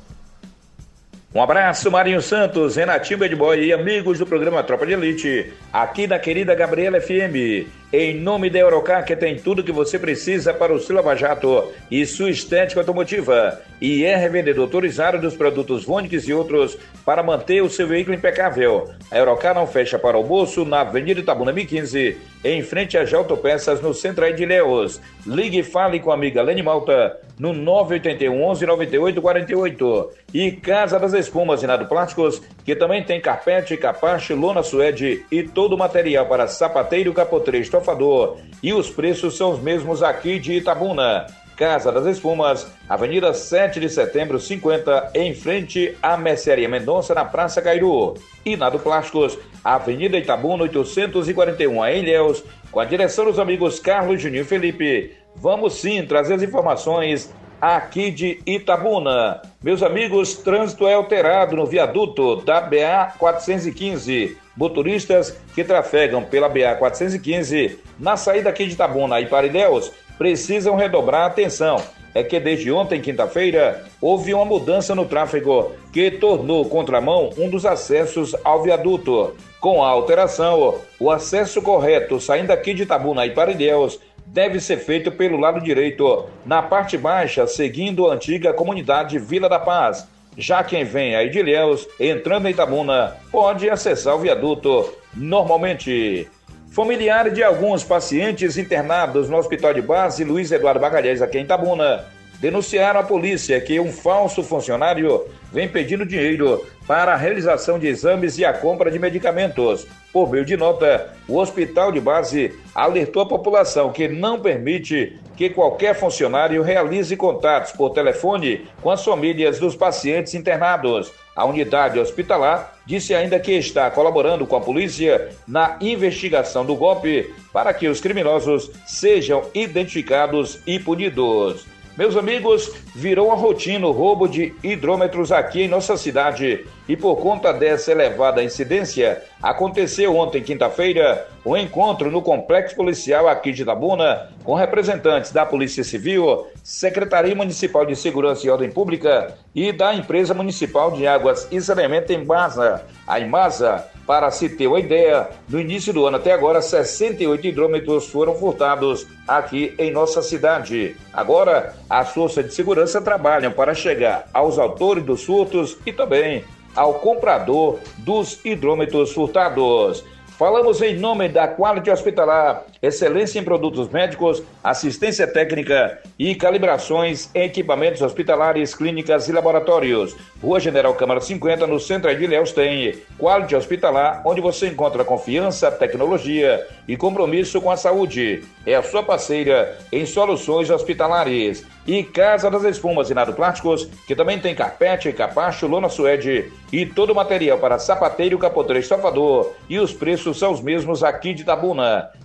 Um abraço, Marinho Santos, Renatinho Bad Boy e amigos do programa Tropa de Elite, aqui da querida Gabriela F M. Em nome da Eurocar, que tem tudo que você precisa para o seu lava-jato e sua estética automotiva. E é revendedor autorizado dos produtos Vonix e outros para manter o seu veículo impecável. A Eurocar não fecha para o almoço na Avenida Itabuna mil e quinze, em frente às Autopeças, no centro aí de Ilhéus. Ligue e fale com a amiga Lene Malta no nove oito um, onze, nove oito quatro oito. E Casa das Espumas e Nado Plásticos, que também tem carpete, capacho, lona suede e todo o material para sapateiro, capoteiro, estofador. E os preços são os mesmos aqui de Itabuna. Casa das Espumas, Avenida sete de setembro, cinquenta, em frente à Mercearia Mendonça, na Praça Cairu. E Nado Plásticos, Avenida Itabuna, oitocentos e quarenta e um, em Ilhéus, com a direção dos amigos Carlos, Juninho e Felipe. Vamos sim trazer as informações aqui de Itabuna. Meus amigos, trânsito é alterado no viaduto da B A quatrocentos e quinze. Motoristas que trafegam pela B A quatrocentos e quinze na saída aqui de Itabuna e para Ilhéus precisam redobrar a atenção. É que desde ontem, quinta-feira, houve uma mudança no tráfego que tornou contramão um dos acessos ao viaduto. Com a alteração, o acesso correto saindo aqui de Itabuna e para Ilhéus deve ser feito pelo lado direito, na parte baixa, seguindo a antiga comunidade Vila da Paz. Já quem vem aí de Ilhéus, entrando em Itabuna, pode acessar o viaduto normalmente. Familiares de alguns pacientes internados no Hospital de Base Luiz Eduardo Magalhães, aqui em Itabuna, denunciaram à polícia que um falso funcionário vem pedindo dinheiro para a realização de exames e a compra de medicamentos. Por meio de nota, o Hospital de Base alertou a população que não permite que qualquer funcionário realize contatos por telefone com as famílias dos pacientes internados. A unidade hospitalar disse ainda que está colaborando com a polícia na investigação do golpe para que os criminosos sejam identificados e punidos. Meus amigos, virou a rotina o roubo de hidrômetros aqui em nossa cidade e por conta dessa elevada incidência, aconteceu ontem, quinta-feira, um encontro no Complexo Policial aqui de Itabuna com representantes da Polícia Civil, Secretaria Municipal de Segurança e Ordem Pública e da Empresa Municipal de Águas e Saneamento Embasa, a Embasa. Para se ter uma ideia, no início do ano até agora, sessenta e oito hidrômetros foram furtados aqui em nossa cidade. Agora, as forças de segurança trabalham para chegar aos autores dos furtos e também ao comprador dos hidrômetros furtados. Falamos em nome da Quality Hospitalar, excelência em produtos médicos, assistência técnica e calibrações em equipamentos hospitalares, clínicas e laboratórios. Rua General Câmara cinquenta, no centro de Ilhéus, tem Quality Hospitalar, onde você encontra confiança, tecnologia e compromisso com a saúde. É a sua parceira em soluções hospitalares. E Casa das Espumas e Nado Plásticos, que também tem carpete, capacho, lona suede e todo o material para sapateiro, capoteiro e estofador. E os preços são os mesmos aqui de Itabuna. Casa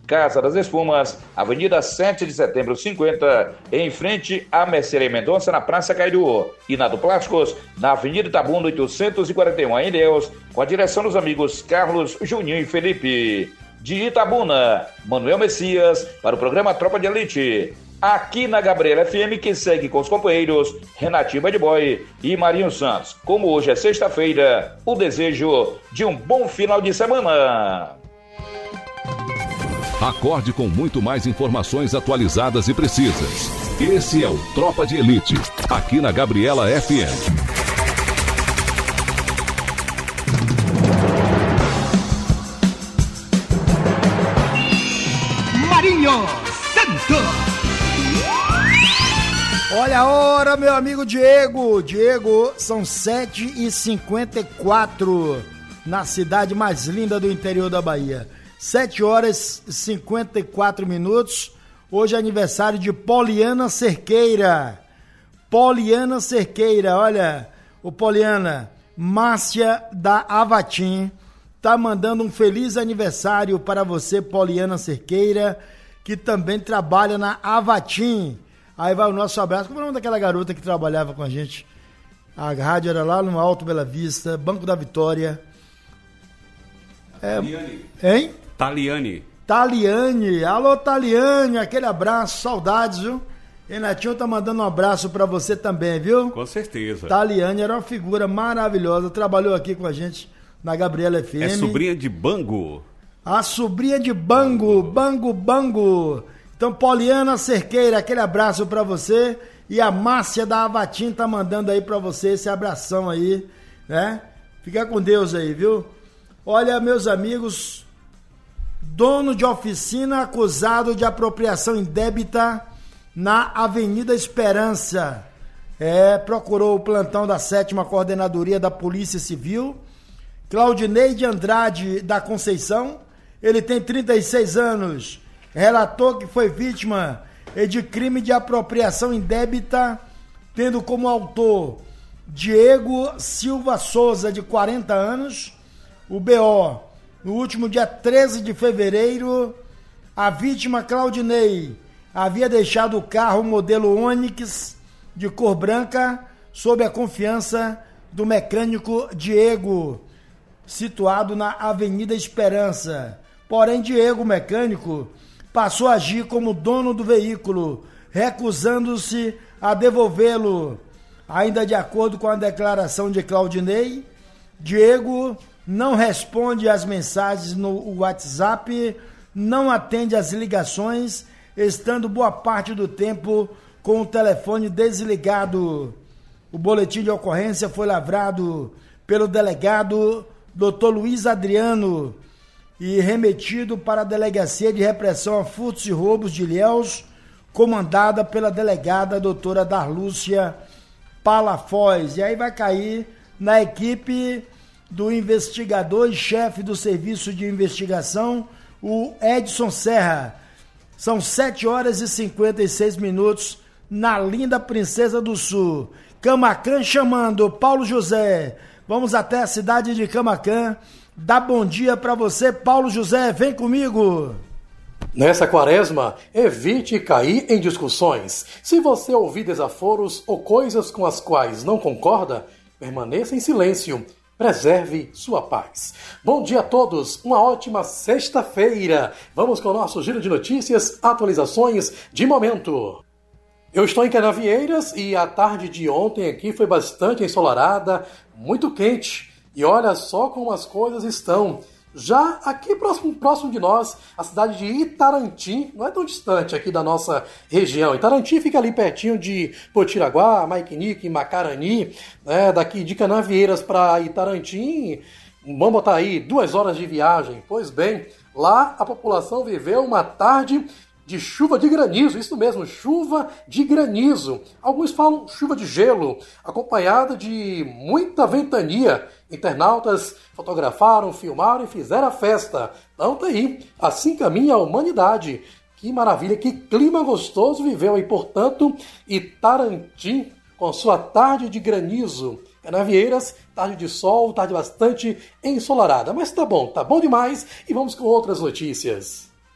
das Espumas, Avenida sete de setembro cinquenta, em frente à Mercearia Mendonça, na Praça Cairu. E na do Plásticos, na Avenida Itabuna oitocentos e quarenta e um, em Ilhéus, com a direção dos amigos Carlos, Juninho e Felipe. De Itabuna, Manuel Messias, para o programa Tropa de Elite. Aqui na Gabriela F M, que segue com os companheiros Renatinho Bad Boy e Marinho Santos. Como hoje é sexta-feira, o desejo de um bom final de semana. Acorde com muito mais informações atualizadas e precisas. Esse é o Tropa de Elite, aqui na Gabriela F M. Marinho Santos. Olha a hora, meu amigo Diego. Diego, são sete e cinquenta e quatro na cidade mais linda do interior da Bahia. sete horas e cinquenta e quatro minutos. Hoje é aniversário de Poliana Cerqueira. Poliana Cerqueira, olha, o Poliana, Márcia da Avatim, tá mandando um feliz aniversário para você, Poliana Cerqueira, que também trabalha na Avatim. Aí vai o nosso abraço. Como é o nome daquela garota que trabalhava com a gente? A rádio era lá no Alto Bela Vista, Banco da Vitória. É... Taliane. Hein? Taliane. Taliane. Alô, Taliane. Aquele abraço. Saudades, viu? Renatinho tá mandando um abraço pra você também, viu? Com certeza. Taliane era uma figura maravilhosa. Trabalhou aqui com a gente na Gabriela F M. É sobrinha de Bango. A sobrinha de Bango. Bango, Bango. Então, Poliana Cerqueira, aquele abraço pra você. E a Márcia da Avatim tá mandando aí pra você esse abração aí, né? Fica com Deus aí, viu? Olha, meus amigos, dono de oficina acusado de apropriação indébita na Avenida Esperança. É, procurou o plantão da sétima Coordenadoria da Polícia Civil. Claudineide Andrade da Conceição, ele tem trinta e seis anos. Relatou que foi vítima de crime de apropriação indébita, tendo como autor Diego Silva Souza, de quarenta anos. O B O, no último dia treze de fevereiro, a vítima Claudinei havia deixado o carro modelo Onix de cor branca sob a confiança do mecânico Diego, situado na Avenida Esperança. Porém, Diego, mecânico, passou a agir como dono do veículo, recusando-se a devolvê-lo. Ainda de acordo com a declaração de Claudinei, Diego não responde às mensagens no WhatsApp, não atende às ligações, estando boa parte do tempo com o telefone desligado. O boletim de ocorrência foi lavrado pelo delegado doutor Luiz Adriano e remetido para a Delegacia de Repressão a Furtos e Roubos de Ilhéus, comandada pela delegada doutora Darlúcia Palafoz. E aí vai cair na equipe do investigador e chefe do Serviço de Investigação, o Edson Serra. São sete horas e cinquenta e seis minutos na linda Princesa do Sul. Camaquã chamando, Paulo José. Vamos até a cidade de Camaquã. Dá bom dia para você, Paulo José. Vem comigo. Nessa quaresma, evite cair em discussões. Se você ouvir desaforos ou coisas com as quais não concorda, permaneça em silêncio. Preserve sua paz. Bom dia a todos, uma ótima sexta-feira. Vamos com o nosso giro de notícias, atualizações de momento. Eu estou em Canavieiras e a tarde de ontem aqui foi bastante ensolarada, muito quente. E olha só como as coisas estão. Já aqui próximo, próximo de nós, a cidade de Itarantim, não é tão distante aqui da nossa região. Itarantim fica ali pertinho de Potiraguá, Maiquinique, Macarani, né? Daqui de Canavieiras para Itarantim, vamos botar aí duas horas de viagem. Pois bem, lá a população viveu uma tarde de chuva de granizo, isso mesmo, chuva de granizo. Alguns falam chuva de gelo, acompanhada de muita ventania. Internautas fotografaram, filmaram e fizeram a festa. Então tá aí, assim caminha a humanidade. Que maravilha, que clima gostoso viveu aí, portanto, Itarantim, com sua tarde de granizo. Canavieiras, tarde de sol, tarde bastante ensolarada. Mas tá bom, tá bom demais e vamos com outras notícias.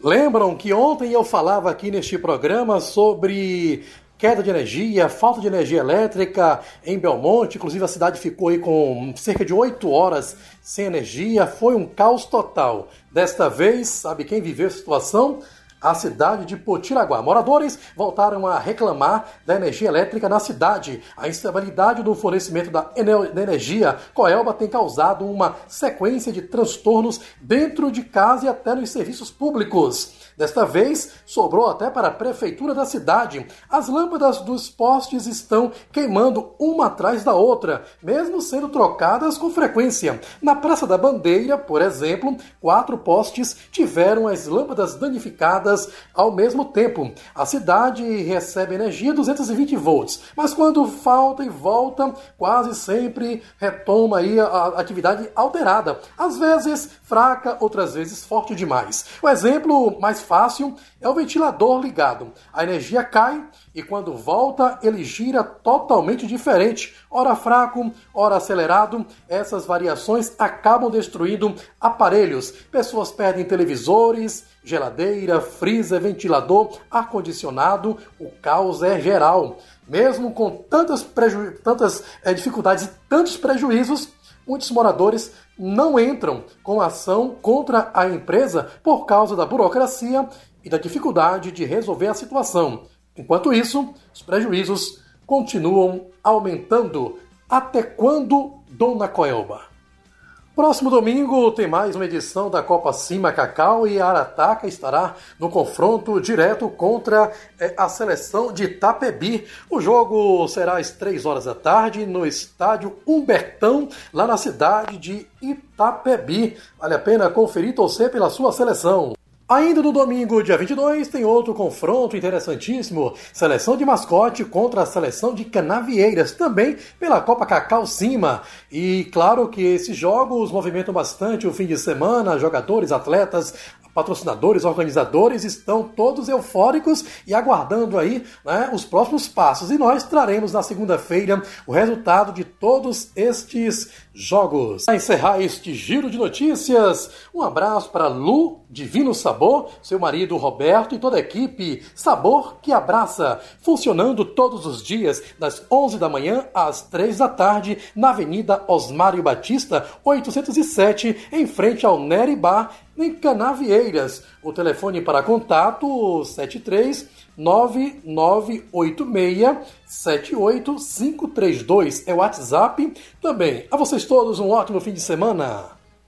Lembram que ontem eu falava aqui neste programa sobre queda de energia, falta de energia elétrica em Belmonte, inclusive a cidade ficou aí com cerca de oito horas sem energia, foi um caos total. Desta vez, sabe quem viveu a situação? A cidade de Potiraguá. Moradores voltaram a reclamar da energia elétrica na cidade. A instabilidade do fornecimento da energia Coelba tem causado uma sequência de transtornos dentro de casa e até nos serviços públicos. Desta vez, sobrou até para a prefeitura da cidade. As lâmpadas dos postes estão queimando uma atrás da outra, mesmo sendo trocadas com frequência. Na Praça da Bandeira, por exemplo, quatro postes tiveram as lâmpadas danificadas ao mesmo tempo. A cidade recebe energia duzentos e vinte volts, mas quando falta e volta, quase sempre retoma aí a atividade alterada. Às vezes fraca, outras vezes forte demais. O exemplo mais fácil é o ventilador ligado. A energia cai e quando volta ele gira totalmente diferente. Ora fraco, ora acelerado. Essas variações acabam destruindo aparelhos. Pessoas perdem televisores, geladeira, freezer, ventilador, ar-condicionado. O caos é geral. Mesmo com tantas, preju... tantas é, dificuldades e tantos prejuízos, muitos moradores não entram com ação contra a empresa por causa da burocracia e da dificuldade de resolver a situação. Enquanto isso, os prejuízos continuam aumentando. Até quando, Dona Coelba? Próximo domingo tem mais uma edição da Copa Cima Cacau e a Arataca estará no confronto direto contra é, a seleção de Itapebi. O jogo será às três horas da tarde no estádio Humbertão, lá na cidade de Itapebi. Vale a pena conferir e torcer pela sua seleção. Ainda no domingo, dia vinte e dois, tem outro confronto interessantíssimo. Seleção de Mascote contra a seleção de Canavieiras, também pela Copa Cacau Cima. E claro que esses jogos movimentam bastante o fim de semana, jogadores, atletas, patrocinadores, organizadores estão todos eufóricos e aguardando aí, né, os próximos passos. E nós traremos na segunda-feira o resultado de todos estes jogos. Para encerrar este giro de notícias, um abraço para Lu Divino Sabor, seu marido Roberto e toda a equipe Sabor que Abraça, funcionando todos os dias das onze da manhã às três da tarde na Avenida Osmário Batista, oitocentos e sete, em frente ao Nery Bar, em Canavieiras. O telefone para contato sete três nove nove oito seis sete oito cinco três dois é o WhatsApp. Também a vocês todos um ótimo fim de semana.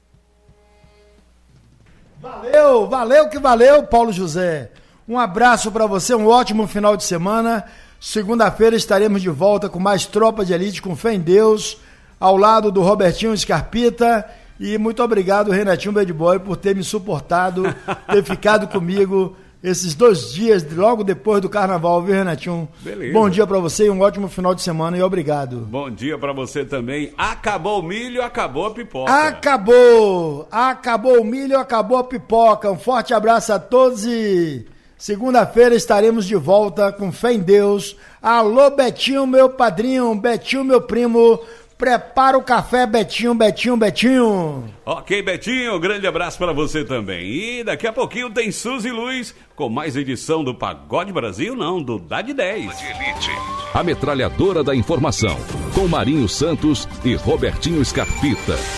Valeu, valeu que valeu, Paulo José. Um abraço para você, um ótimo final de semana. Segunda-feira estaremos de volta com mais Tropa de Elite, com fé em Deus, ao lado do Robertinho Scarpita. E muito obrigado, Renatinho Bad Boy, por ter me suportado, ter ficado comigo esses dois dias, logo depois do carnaval, viu, Renatinho? Beleza. Bom dia pra você e um ótimo final de semana e obrigado. Bom dia pra você também. Acabou o milho, acabou a pipoca. Acabou! Acabou o milho, acabou a pipoca. Um forte abraço a todos e segunda-feira estaremos de volta com fé em Deus. Alô, Betinho, meu padrinho, Betinho, meu primo. Prepara o café, Betinho, Betinho, Betinho. Ok, Betinho, grande abraço para você também. E daqui a pouquinho tem Suzy Luiz com mais edição do Pagode Brasil, não, do Dá de dez. A metralhadora da informação, com Marinho Santos e Robertinho Scarpita.